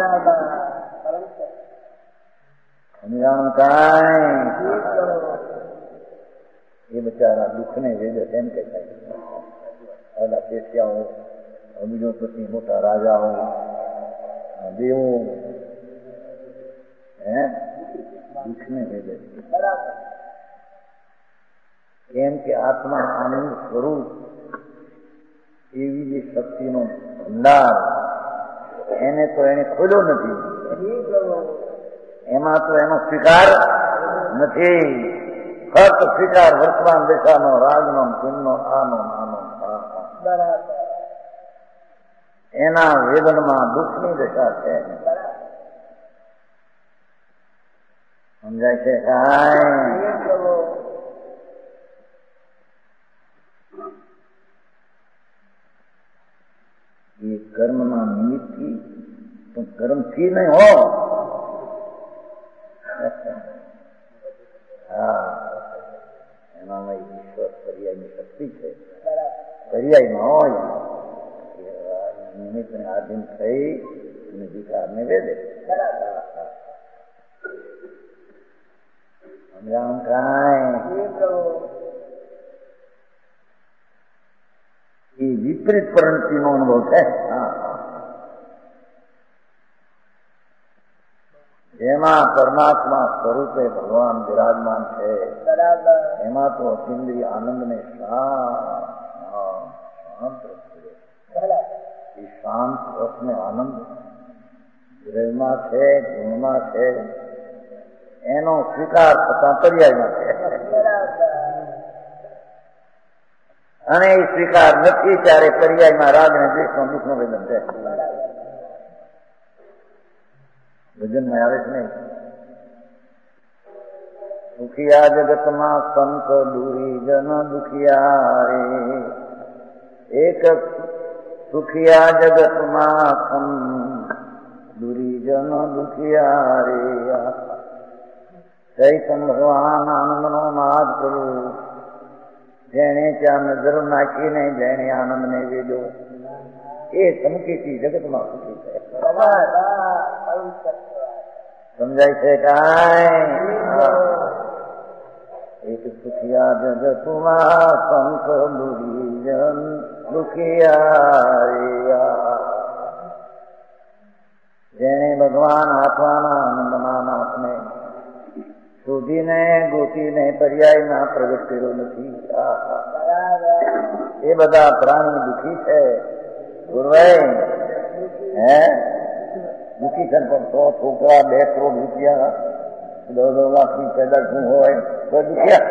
સમજાણું કાંઈ? એ બચારા દુઃખને વેદે એમ કે થાય બધા પેશિયાઓ, અબજોપતિ મોટા રાજાઓ, દેવો દુઃખને વેદે કેમ કે આત્મા આનંદ સ્વરૂપ એવી જે શક્તિનો ભંડાર એને તો એને ખોલ્યો નથી, એમાં તો એનો સ્વીકાર નથી. ફક્ત સ્વીકાર વર્તમાન દશાનો, રાજનો, પુણ્યનો, આનો નાનો એના વેદનમાં દુઃખની દશા છે. સમજાય છે કાંઈ? એ કર્મના નિમિત્તથી પણ કર્મથી નહીં હો. હા, એનામાં ઈશ્વર પર્યાયની શક્તિ છે. પર્યાયમાં હોય નિમિત્તને આધીન થઈ અને વિકારને વેદે. સમજાણ કાંઈ? એ વિપરીત પરિણતિનો અનુભવ છે. જેમાં પરમાત્મા સ્વરૂપે ભગવાન બિરાજમાન છે, એમાં તો અતિન્દ્રિય આનંદને શાંત એ શાંત રસને આનંદ દ્રવ્યમાં છે, ગુણમાં છે, એનો સ્વીકાર થતા પર્યાયમાં છે. અને એ સ્વીકાર નથી ત્યારે પર્યાયમાં રાગ અને દ્વેષનો દુઃખનું વેદન છે. ભજનમાં આવે છે નહીં, સુખિયા જગતમાં સંત દુરી જન દુખિયા રે, એક સુખિયા જગતમાં સંત દુરી જન દુખિયા રે. ચૈતન્ય ભગવાન આનંદનો નાદ કર્યો, જેણે ત્યાં નજર નાખીને જેણે આનંદને વેદ્યો એ સંકેતી જગતમાં સુખી છે. સમજાય છે કાંઈ? એક સુખિયા જગતમાં સંત દુરીજન દુખિયા, જેણે ભગવાન આત્માના આનંદના નાથને શોધીને ગોતીને પર્યાયમાં પ્રગટ કર્યો નથી. એ બધા પ્રાણી દુઃખી છે. ગુરુભાઈ દુઃખી છે, પણ 100 છોકરા, 2 કરોડ રૂપિયા, 10 લાખની પેદા શું હોય તો દુખ્યા.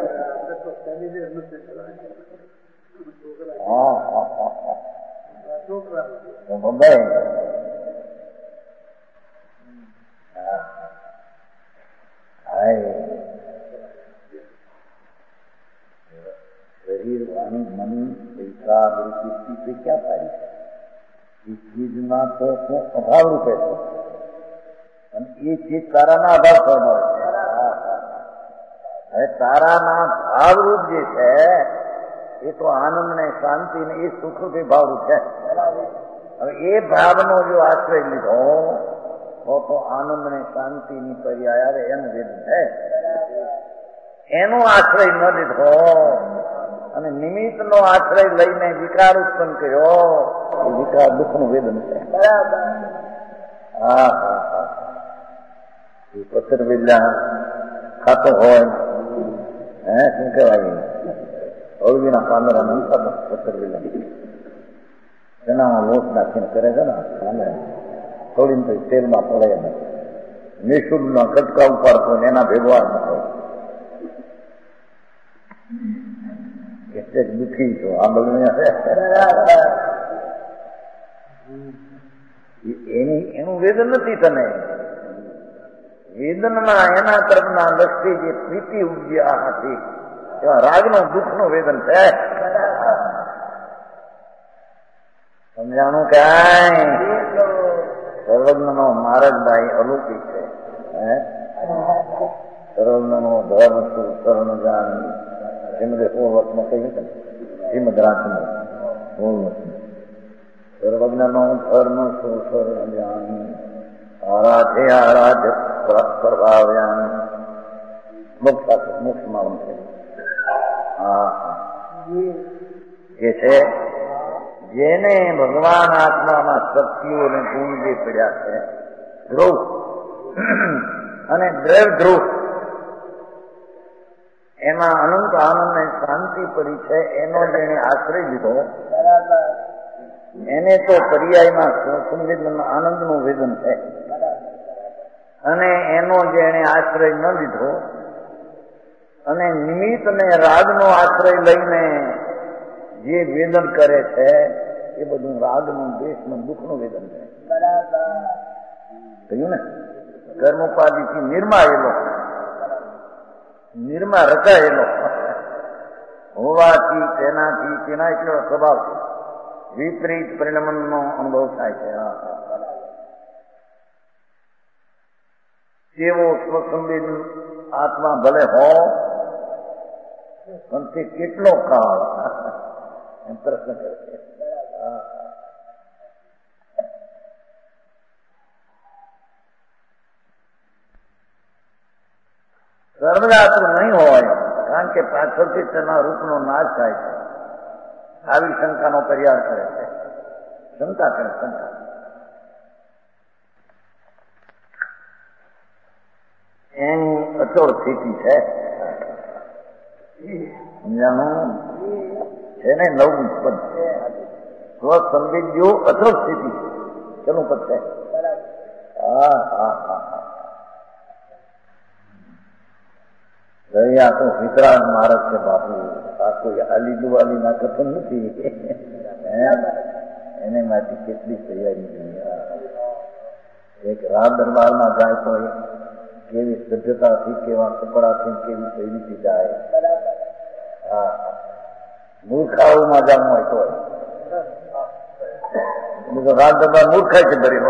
શરીર, વાણી, મન, પૈસા, કીર્તિ ક્યાં પાડી છે? એ ચીજમાં તો શું અભાવ રૂપે છે, અને એ ચીજ તારાના અભાવ સ્વભાવ છે. હવે તારાના ભાવરૂપ જે છે એ તો આનંદ ને શાંતિ ને એ સુખરૂપી ભાવરૂપ છે. હવે એ ભાવનો જો આશ્રય લીધો તો આનંદ ને શાંતિની પર્યાય આવે એનું વેદન છે. એનો આશ્રય ન લીધો અને નિમિત્તનો આશ્રય લઈને વિકાર ઉત્પન્ન કર્યો, એ વિકાર દુઃખનું વેદન છે. એ પથ્થર વેલા ખાતો હોય, શું કહેવાય, અળવીના પાંદડા નમતા પથ્થર વેલા એનામાં લોટ નાખીને કરે છે ને, થોડીને પછી તેલમાં પડે ને નિઃશુદ્ધના કટકા ઉપાડતો એના ભેગવા ન હોય. એટલે જ દુઃખી છો આ બધું એનું વેદન નથી. તને વેદનમાં એના તરફના લક્ષી જે પ્રીતિ ઉપજ્યા હતી એવા રાગનો દુઃખનું વેદન છે. સમજાણું કાંઈ? સર્વજ્ઞનો માર્ગભાઈ અલૌકિક છે. શરણનો ધર્મ શું શરણ જાણી શ્રીમદ 16 વર્ષમાં કહ્યું છે શ્રીમદ રાજમાં 16 વર્ષમાં સર્વજ્ઞનો ધર્મ શું શરણ જાણી આરાધે આરાધ પ્રભાવ્યા મોક્ષ માલમ છે. એ છે જેને ભગવાન આત્મામાં શક્તિઓ અને ગુણ જે પડ્યા છે ધ્રુવ અને દ્રવ ધ્રુવ એમાં અનંત આનંદ ને શાંતિ પડી છે એનો જેને આશ્રય લીધો એને તો પર્યાયમાં સંવેદન આનંદનું વેદન છે અને એનો જેને આશ્રય ન લીધો અને નિમિત્ત ને રાગનો આશ્રય લઈને જે વેદન કરે છે એ બધું રાગનું દ્વેષનું દુઃખનું વેદન છે. કહ્યું ને કર્મોપાધિથી નિર્મા રચાયેલો હોવાથી તેના એટલો સ્વભાવ છે વિપરીત પરિણમનનો અનુભવ થાય છે. એવો સ્વસંવેદન આત્મા ભલે હો પણ તે કેટલો કાળ એમ પ્રશ્ન કરે છે. સર્વદાતું નહીં હોય કારણ કે પાછળથી તેના રૂપનો નાશ થાય છે. આવી શંકાનો પરિહાર કરે છે. શંકા કરે શંકા એની અચોડ સ્થિતિ છે. સમજાણું છે ને? 9મું પદ સ્વસંવેદ્યો અચોડ સ્થિતિ કેનું પદ છે? આ તો વિતરાગ માર્ગ છે બાપુ. આ કોઈ આલી દુવાલી ના કથન નથી. એને માટે કેટલી તૈયારી જોઈએ. એક રાત દરબારમાં જાય તો કેવી સભ્યતાથી કેવા કપડાથી કેવી શૈલીથી જાય. મૂર્ખાઓમાં જવું હોય તો રાત દરબાર મૂર્ખાઈ છે ભરેલો.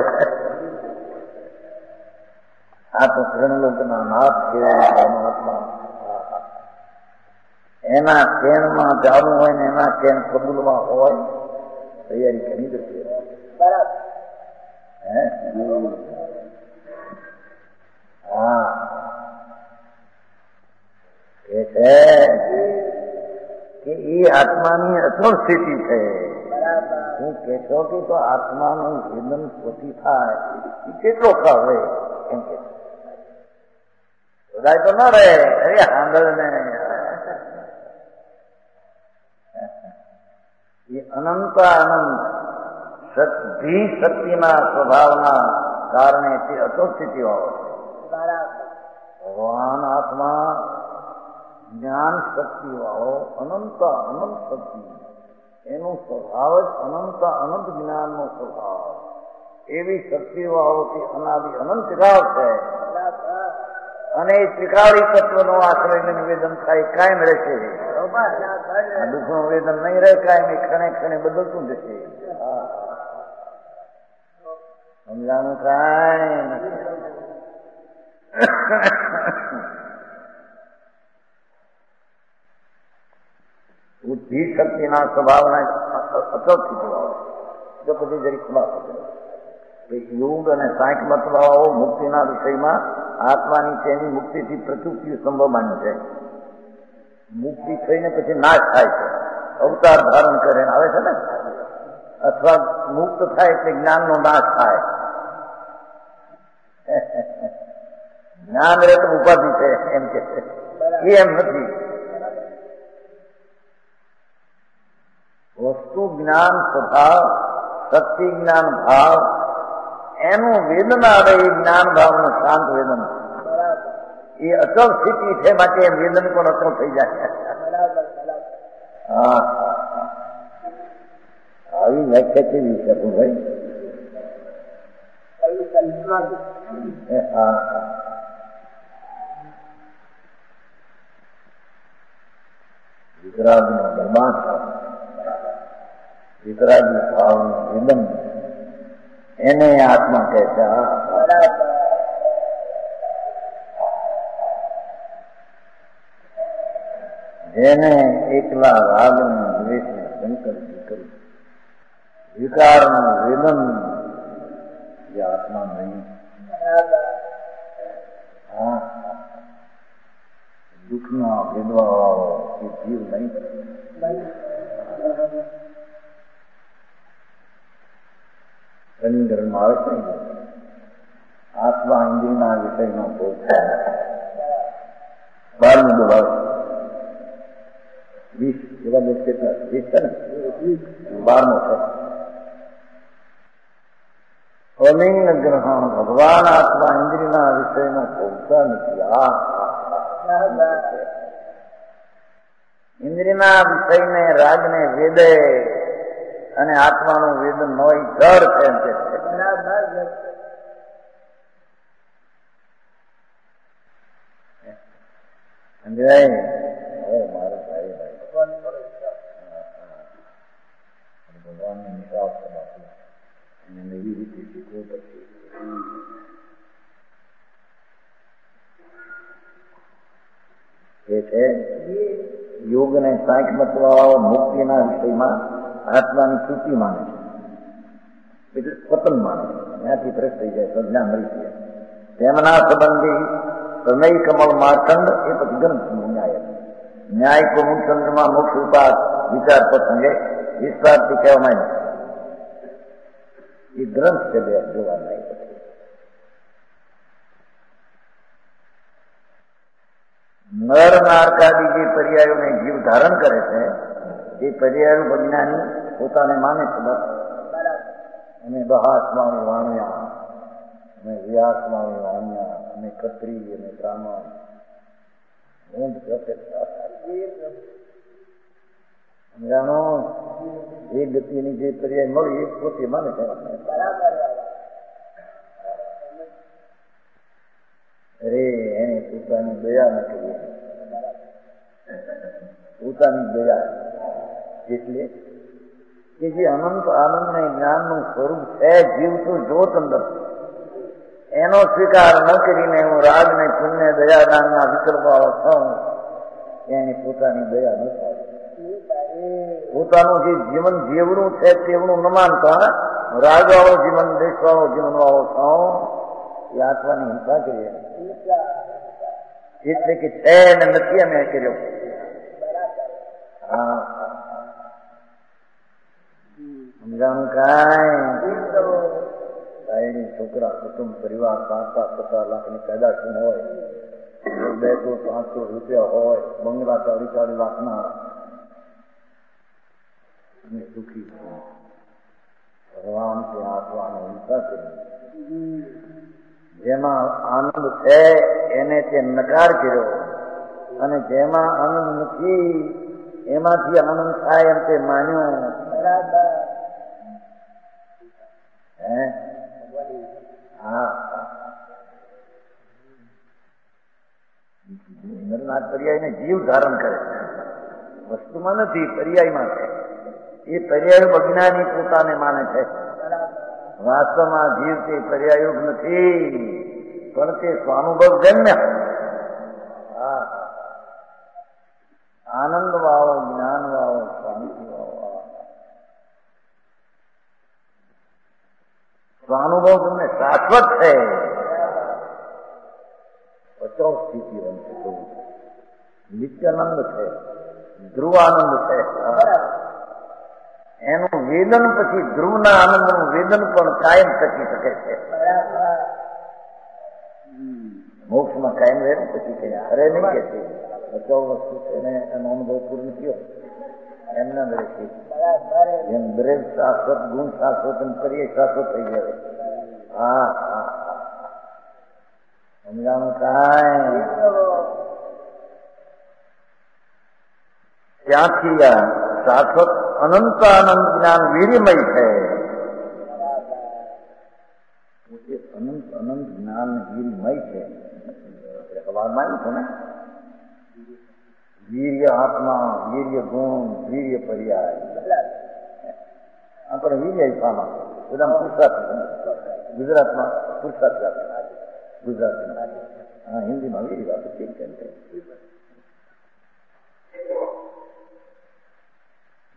આ તો ત્રણલોકના નાથ કેવા પરમાત્મા એના કેણમાં જવું હોય ને એના કેણ કબૂલમાં હોય તૈયારી ઘણી બધી. એ છે કે એ આત્માની અચળ સ્થિતિ છે. હું કહેશો કે તો આત્માનું વેદન સ્વતી થાય એ કેટલો કાળ રહે એમ કે બધાય તો ન રહે. અરે આંધળ ને એ અનંત આનંદ શક્તિના સ્વભાવના કારણે તે અચળ સ્થિતિ હોય. ભગવાન આત્મા જ્ઞાન શક્તિ વાળો અનંત શક્તિ એનો સ્વભાવ જ અનંત જ્ઞાનનો સ્વભાવ. એવી શક્તિ વાળો તે અનાદિ અનંત ત્રિકાળ છે અને એ ત્રિકાળી તત્વનો આશ્રય નિવેદન થાય કાયમ રહેશે. દુઃખનું વેદન નહીં રહે કાયમ. એ ક્ષણે ક્ષણે બદલતું જશે. સમજાણું કાંઈ નથી. બુદ્ધિ શક્તિના સ્વભાવના અચળથી જોવા જો પછી જરી ખુલાસો કરે યોગ અને સાંખ્ય મતવાઓ મુક્તિના વિષયમાં આત્માની તેની મુક્તિથી પ્રચુક્તિ સંભવ માની છે. મુક્તિ થઈને પછી નાશ થાય છે. અવતાર ધારણ કરે આવે છે ને. અથવા મુક્ત થાય એટલે જ્ઞાનનો નાશ થાય. જ્ઞાન રહે તો ઉપાધિ છે એમ કે છે. એ એમ નથી. વસ્તુ જ્ઞાન સ્વભાવ શક્તિ જ્ઞાન ભાવ એનું વેદન આવે. એ જ્ઞાન ભાવનું શાંત વેદન એ અચળ સ્થિતિ છે. માટે એ વેદન પણ અચળ થઈ જાય. આવી વ્યાખ્યા કેવી છે ભાઈ? વિતરાગનો દરબાર વિતરાગી ભાવનું વેદન એને આત્મા કહે છે. જેને એકલા રાગનું દ્વેષને શંકર કર્યું, વિકારનું વેદન જે આત્મા નહીં, દુઃખના ભેદવાળો એ જીવ નહીં. કનિંદરમાં આવે છે આત્મા ઇન્દ્રિયના વિષયનો ભોગ. 12 દબાવ 20 એવા લોકો કેટલા 20 છે ને, 12 છે. અલિંગ ગ્રહણ ભગવાન આત્મા ઇન્દ્રિયના વિષયનો ભોગતા નથી. ઇન્દ્રિયના વિષયને રાગને વેદે અને આત્માનું વેદન ન હોય જળ છે. મારો ભાઈ ભગવાનને નિકાલ કરવાથી અને નવી રીતે શીખવું પડશે. એ છે યોગને સાંખ્યમતવાળાઓ મુક્તિના વિષયમાં આત્માની છૂટી માને છે, એટલે પતન માને છે. ત્યાંથી ભ્રષ્ટ થઈ જાય, પ્રજ્ઞા મળી જાય. તેમના સંબંધી પ્રણય કમળ માર્કંડ એ પછી ગ્રંથ ન્યાય. ન્યાય કો મુખચંદ્રમાં મોક્ષ ઉપાસ વિચાર પ્રસંગે વિસ્તારથી કહેવામાં એ ગ્રંથ છે. બે જોવા નહીં પડે. નર નારકાદી જે પર્યાયોને જીવ ધારણ કરે છે એ પર્યાયો વિજ્ઞાની પોતાને માને છે. બસ અને બહાસ્વામી વાણ્યા અને વ્યાસવામી વાણ્યા અને કત્રી અને બ્રાહ્મણ સમજાણો. એ ગતિની જે પર્યાય મળી એ પોતે માને છે. અરે એને પોતાની દયા ન કરી, પોતાની દયા એટલે કે જે અનંત આનંદ ને જ્ઞાનનું સ્વરૂપ છે, જીવ તો જોત અંદર, એનો સ્વીકાર ન કરીને હું રાગ ને પુણ્ય દયા દાનના વિકલ્પ વાળો છું, એને પોતાની દયા ન થાય. પોતાનું જે જીવન જેવડું છે તેવડું ન માનતા રાગ વાળો જીવન, દેશ વાળો જીવન વાળો છું, એ આત્માની હિંસા કરીએ. એટલે કે છે ને નથી અમે કર્યો. હા સમજાણું. કાંઈ છોકરા કુટુંબ પરિવાર 5-7 લાખની પેદાશ હોય, 200-500 રૂપિયા હોય, બંગલા 40 લાખના, અને સુખી ભગવાન તે આત્માને હિંસા કરી. જેમાં આનંદ છે એને તે નકાર કર્યો, અને જેમાં આનંદ નથી એમાંથી આનંદ થાય એમ તે માન્યો. નરના પર્યાયને જીવ ધારણ કરે છે, વસ્તુમાં નથી, પર્યાયમાં છે. એ પર્યાય અજ્ઞાની પોતાને માને છે. વાસ્તવમાં જીવ તે પર્યાયુગ નથી, પણ તે સ્વાનુભવ ગમ્ય આનંદ વાળો, જ્ઞાન વાળો, શાંતિ વાળો સ્વાનુભવ તમને શાશ્વત છે. અચળ સ્થિતિ બનશે, નિત્યાનંદ છે, ધ્રુવાનંદ છે. એનું વેદન પછી ધ્રુવના આનંદનું વેદન પણ કાયમ ટકી શકે છે. મોક્ષમાં કાયમ રહે પછી કઈ ખરે નહીં કે છે. અચળ વસ્તુ છે ને એનો અનુભવ પૂર્ણ થયો એમને રહેશે. જેમ દરેક શાશ્વત, ગુણ શાશ્વત કરીએ શાશ્વત થઈ જાય. હા સમજાણું. કાંઈ ત્યાંથી આ શાશ્વત અનંત આનંદ જ્ઞાન વીર્યમય છે. અનંત અનંત જ્ઞાન વીર્યમય છે. સવારમાં આવ્યું છે ને, વીર્ય આત્મા, વીર્ય ગુણ, વીર્ય પર્યાય. આપણે વીર્ય પામા બધા પુરુષાર્થ, ગુજરાતમાં પુરુષાર્થ, ગુજરાતમાં હિન્દીમાં વીર્ય વાત ઠીક છે.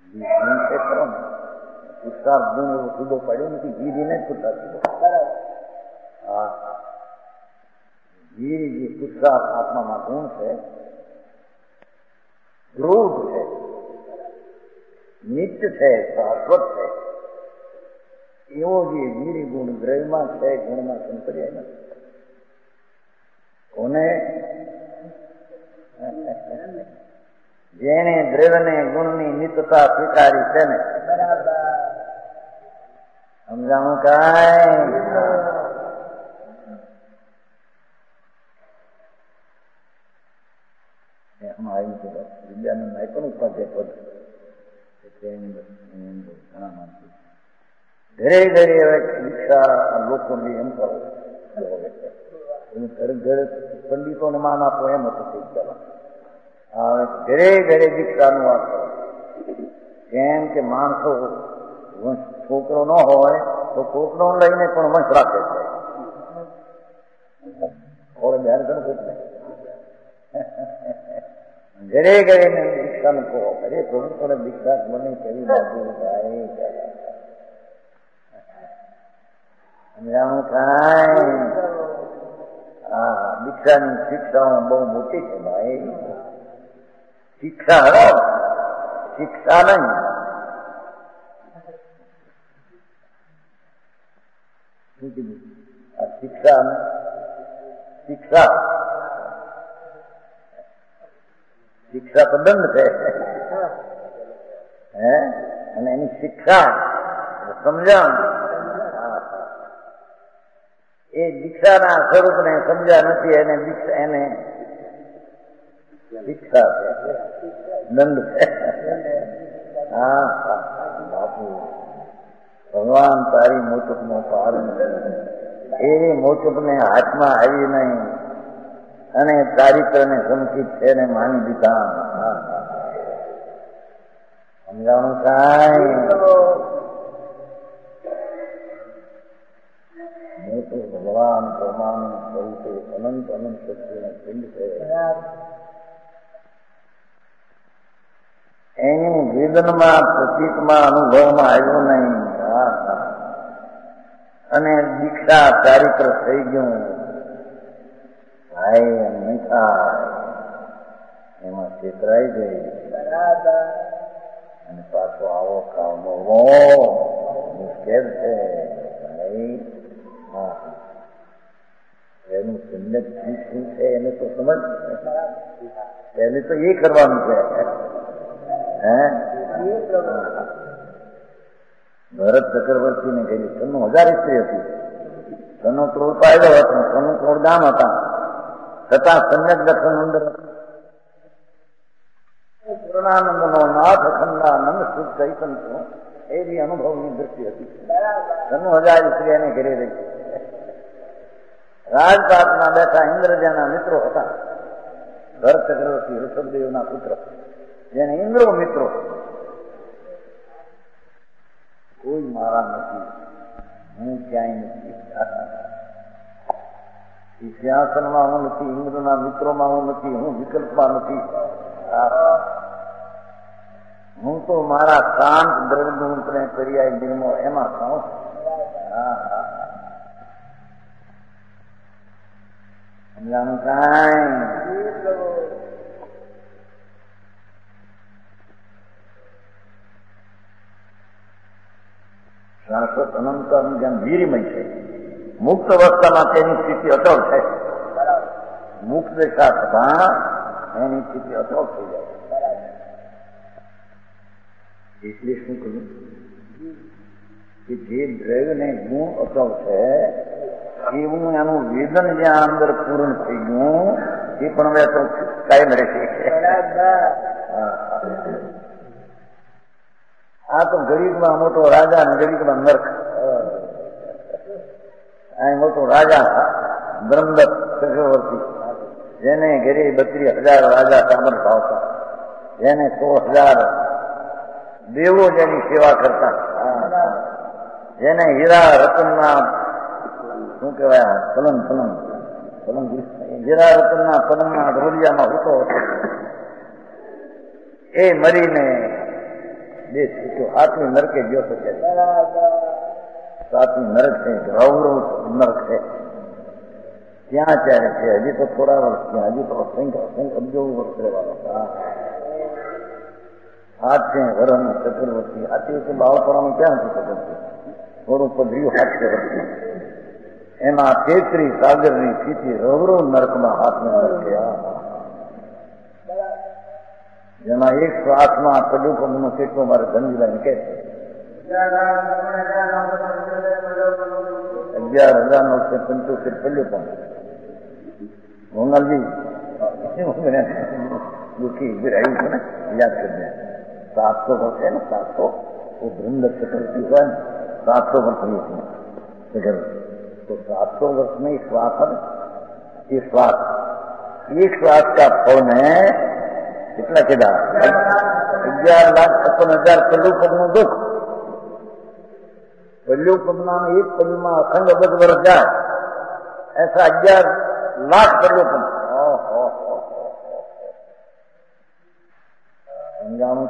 ખરો ને પુરસ્કાર ગુણ એવો જુદો પડ્યો નથી. ગીરીને જ પુરસ્કાર જુદો. હા, ગીરી જે પુરસ્કાર આત્મામાં ગુણ છે, ધ્રુવ છે, નિત્ય છે, શાશ્વત છે, એવો જે ગીરી ગુણ દ્રવ્યમાં છે, ગુણમાં સંતર્યાય નથી. કોને? જેને દ્રવ્યને ગુણની નિત્યતા સ્વીકારી છે ને. સમજાણું કાંઈ? એમાં આવ્યું છે વિદ્યાનંદ પણ ઉપાધ્યાય પદ ઘણા માનતું ઘરે ઘરે હવે દીક્ષા લોકોની એમ કરો. ઘરે ઘરે પંડિતોને માન આપો એમ હતું. હવે ઘરે ઘરે દીક્ષાનું વાત કરો. કેમ કે માણસો છોકરો ન હોય તો કોકનો લઈને પણ વંશ રાખે છે. ધ્યાન કરો કોક ને ઘરે ઘરે દીક્ષાનું કહો. અરે પ્રભુ તને દીક્ષા મને કેવી બાજુ ભાઈ સમજાણું કાંઈ? હા, દીક્ષાની શિક્ષાઓ બહુ મોટી છે ભાઈ. શિક્ષા હરો, શિક્ષા નહીં. શું કીધું? આ શિક્ષા શિક્ષા શિક્ષા તો દંડ છે હે, અને એની શિક્ષા સમજણ. એ દીક્ષાના સ્વરૂપને સમજ્યા નથી. એને શિક્ષા છે, દંડ છે. હા બાપુ, ભગવાન તારી મોચપનો પાર નથી. એ મોચપને હાથમાં આવી નહીં અને ચારિત્રને સંકિત છે ને માની દીધા. સમજાણું કાંઈ? મોટું ભગવાન પરમાણુ સ્વરૂપે અનંત અનંત શક્તિનો પિંડ છે. એની વેદનમાં પ્રતીકમાં અનુભવમાં આવ્યું નહીં. અને દીક્ષા ચારિત્ર થઈ ગયું. ભાઈ એમ નહીં થાય. એમાં છેતરાઈ ગઈ અને પાછો આવો કામનો મુશ્કેલ છે ભાઈ. હા, એનું સમ્યક શું છે એને તો સમજ. એને તો એ કરવાનું છે. હે, ભરત ચક્રવર્તીને કહ્યું 96,000 સ્ત્રી હતી. 96 કરોડ પાયલો હતો, 96 કરોડ ગામ હતા, છતાં સમ્યક દર્શન અંદર પૂર્ણાનંદનો નાથ અખંડાનંદ શુદ્ધ ચૈતન્ય એવી અનુભવની દ્રષ્ટિ હતી. 96,000 સ્ત્રી એને ઘેરે રહી. રાજપાટમાં બેઠા ઇન્દ્રજાના મિત્રો હતા. ભરત ચક્રવર્તી ઋષભદેવના પુત્ર, જેને ઇન્દ્રો મિત્રો. કોઈ મારા નથી, હું ક્યાંય નથી. સિંહાસનમાં હું નથી, ઇન્દ્રના મિત્રોમાં હું નથી, હું વિકલ્પમાં નથી. હું તો મારા શાંત દ્રવ્યને પર્યાય નિર્મો એમાં ખાઉં. સમજાણું કાંઈ? શાશ્વત અનંત જેમ વીરમય છે. મુક્ત અવસ્થામાં તેની સ્થિતિ અટળ છે. મુક્ત દશા થતા એની સ્થિતિ અટળ થઈ જાય. એટલે શું કહ્યું કે જે દ્રવ્યને ગુણ અટળ છે એવું એનું વેદન જ્યાં અંદર પૂર્ણ થઈ ગયું એ પણ હવે તો કાયમ રહેશે. આ તો ગરીબમાં મોટો રાજા અને ગરીબમાં નર્ક. અહીં મોટો રાજા બ્રહ્મદત્ત ચક્રવર્તી, જેને ઘરે 32,000 રાજા સામર્થ આવતા, જેને 16,000 દેવો જેની સેવા કરતા, જેને હીરા રતનના શું કહેવાય પલંગ હીરા રતનના પલંગના ઢોલિયામાં ઉતો હતો. એ મરીને બે છૂટ્યો. 7મી નરકે ગયો તો કે 7મી નરક છે, રૌરવ નરક છે. ત્યાં ત્યારે છે. હજી તો થોડા વર્ષ ત્યાં, હજી તો અસંખ્ય અબજો વર્ષ રહેવાના. હાથ છે વરણનું ચતુર્વર્તી. આથી તો બાળપણામાં ક્યાં હતું ચતુર્થી? થોડું પધર્યું 7 વર્ષથી. એમાં 33 સાગરની સ્થિતિ રૌરવ નરકમાં હાથને નરખ્યા, જેમાં એક શ્વાસમાં પ્રદૂષણનો કેટલો મારે ધનજીભાઈ કે છે 11,975 પ્રદૂષણ. મોંગલજી દુઃખી આવ્યું છે ને, યાદ કરજે. 700 વર્ષ છે ને, 700 બ્રહ્મ ચતુર્થી હોય ને, 700 વર્ષ થઈ तो 700 वर्ष में श्वास है, ये श्वास, एक श्वास का फल है कितना केदा 11,56,000 पल्लू दुख. पल्लू पगना में एक पल्लू में अखंड अबज वर्ष जाए, ऐसा 11,00,000 पल्लू पग समझाऊ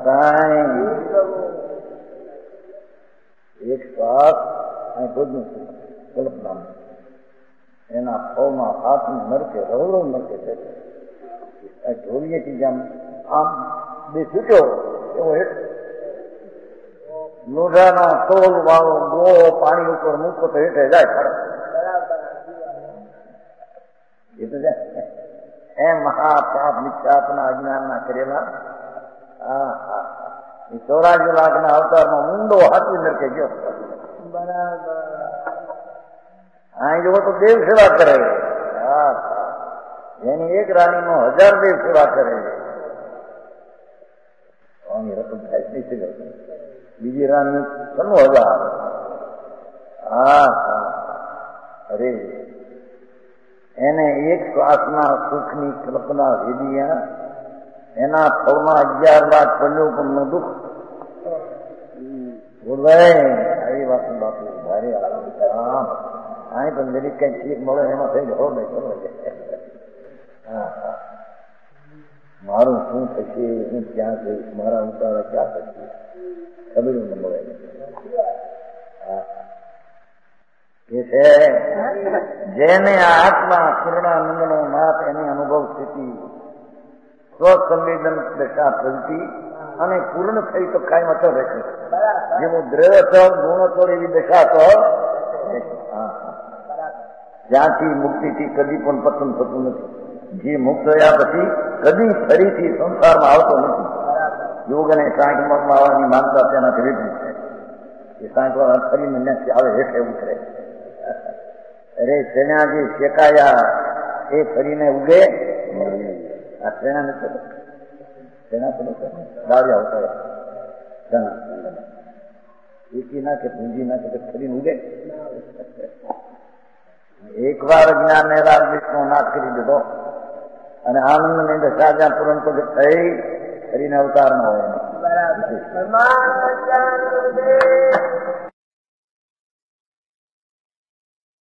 एक श्वास કલ્પના એના ફોમાં હાથની નરકે રૌરવ નરકે છે. ઢોલીએથી જેમ આમ બે છૂટ્યો એવો લોઢાનો તોલ વાળો ગોળો પાણી ઉપર મૂકો તો હેઠે જાય ખરો. એ તો જાય એમ મહાપાપ નિક્ષાપના અજ્ઞાનના કરેલા. હા હા, એ 84 લાખના અવતારમાં ઊંડો હાથની નરકે ગયો. બરાબર. અહીં જો તો દેવ સેવા કરે. હા, એની એક રાણીનો 1000 દેવ સેવા કરે. રકમ થાય નહીં છે, બીજી રાણી 96,000. હા હા, અરે એને એક શ્વાસના સુખની કલ્પના વેદીયા, એના ફળમાં 11,00,000 પલ્લુકમનું દુઃખ. બોલભાઈ આવી વાત બાપુ ભારે આરામ. અહીં તો દરેક કઈ ચીજ મળે એમાં થઈ હો નહીં ખબર છે. હા હા, મારું શું થશે, હું ક્યાં જઈશ, મારા ઉતારા ક્યાં થશે, ખબર ન મળે. હા, એ છે જેને આત્મા પૂર્ણાનંદનો નાથ, એની અનુભવ સ્થિતિ સ્વસંવેદન દશા પ્રવૃત્તિ અને પૂર્ણ થઈ તો કાંઈ મતો રહેશે. જેવું દ્રવ્ય ગુણોત્તર એવી દશા તો જ્યાંથી મુક્તિથી કદી પણ પતન થતું નથી. જે મુક્ત થયા પછી કદી ફરીથી સંસારમાં આવતો નથી. યોગ અને સાંઠમાં આવવાની માનતા તેનાથી વિપરીત છે. એ સાંઠવાળા ફરીને ત્યાંથી આવે હેઠે ઉતરે. અરે ચણા જે શેકાયા એ ફરીને ઉગે. આ ચણા નથી, ચણા તો દાળિયા ઉતારે ચણા એકી નાખે, ભૂંજી નાખે, ફરીને ઉગે. એકવાર જ્ઞાન ને રાગ વિષ્ણુ નાશ કરી દીધો અને આનંદ ની દશા જ્યાં પૂરણ તો થઈ, ફરીને અવતાર ન હોય.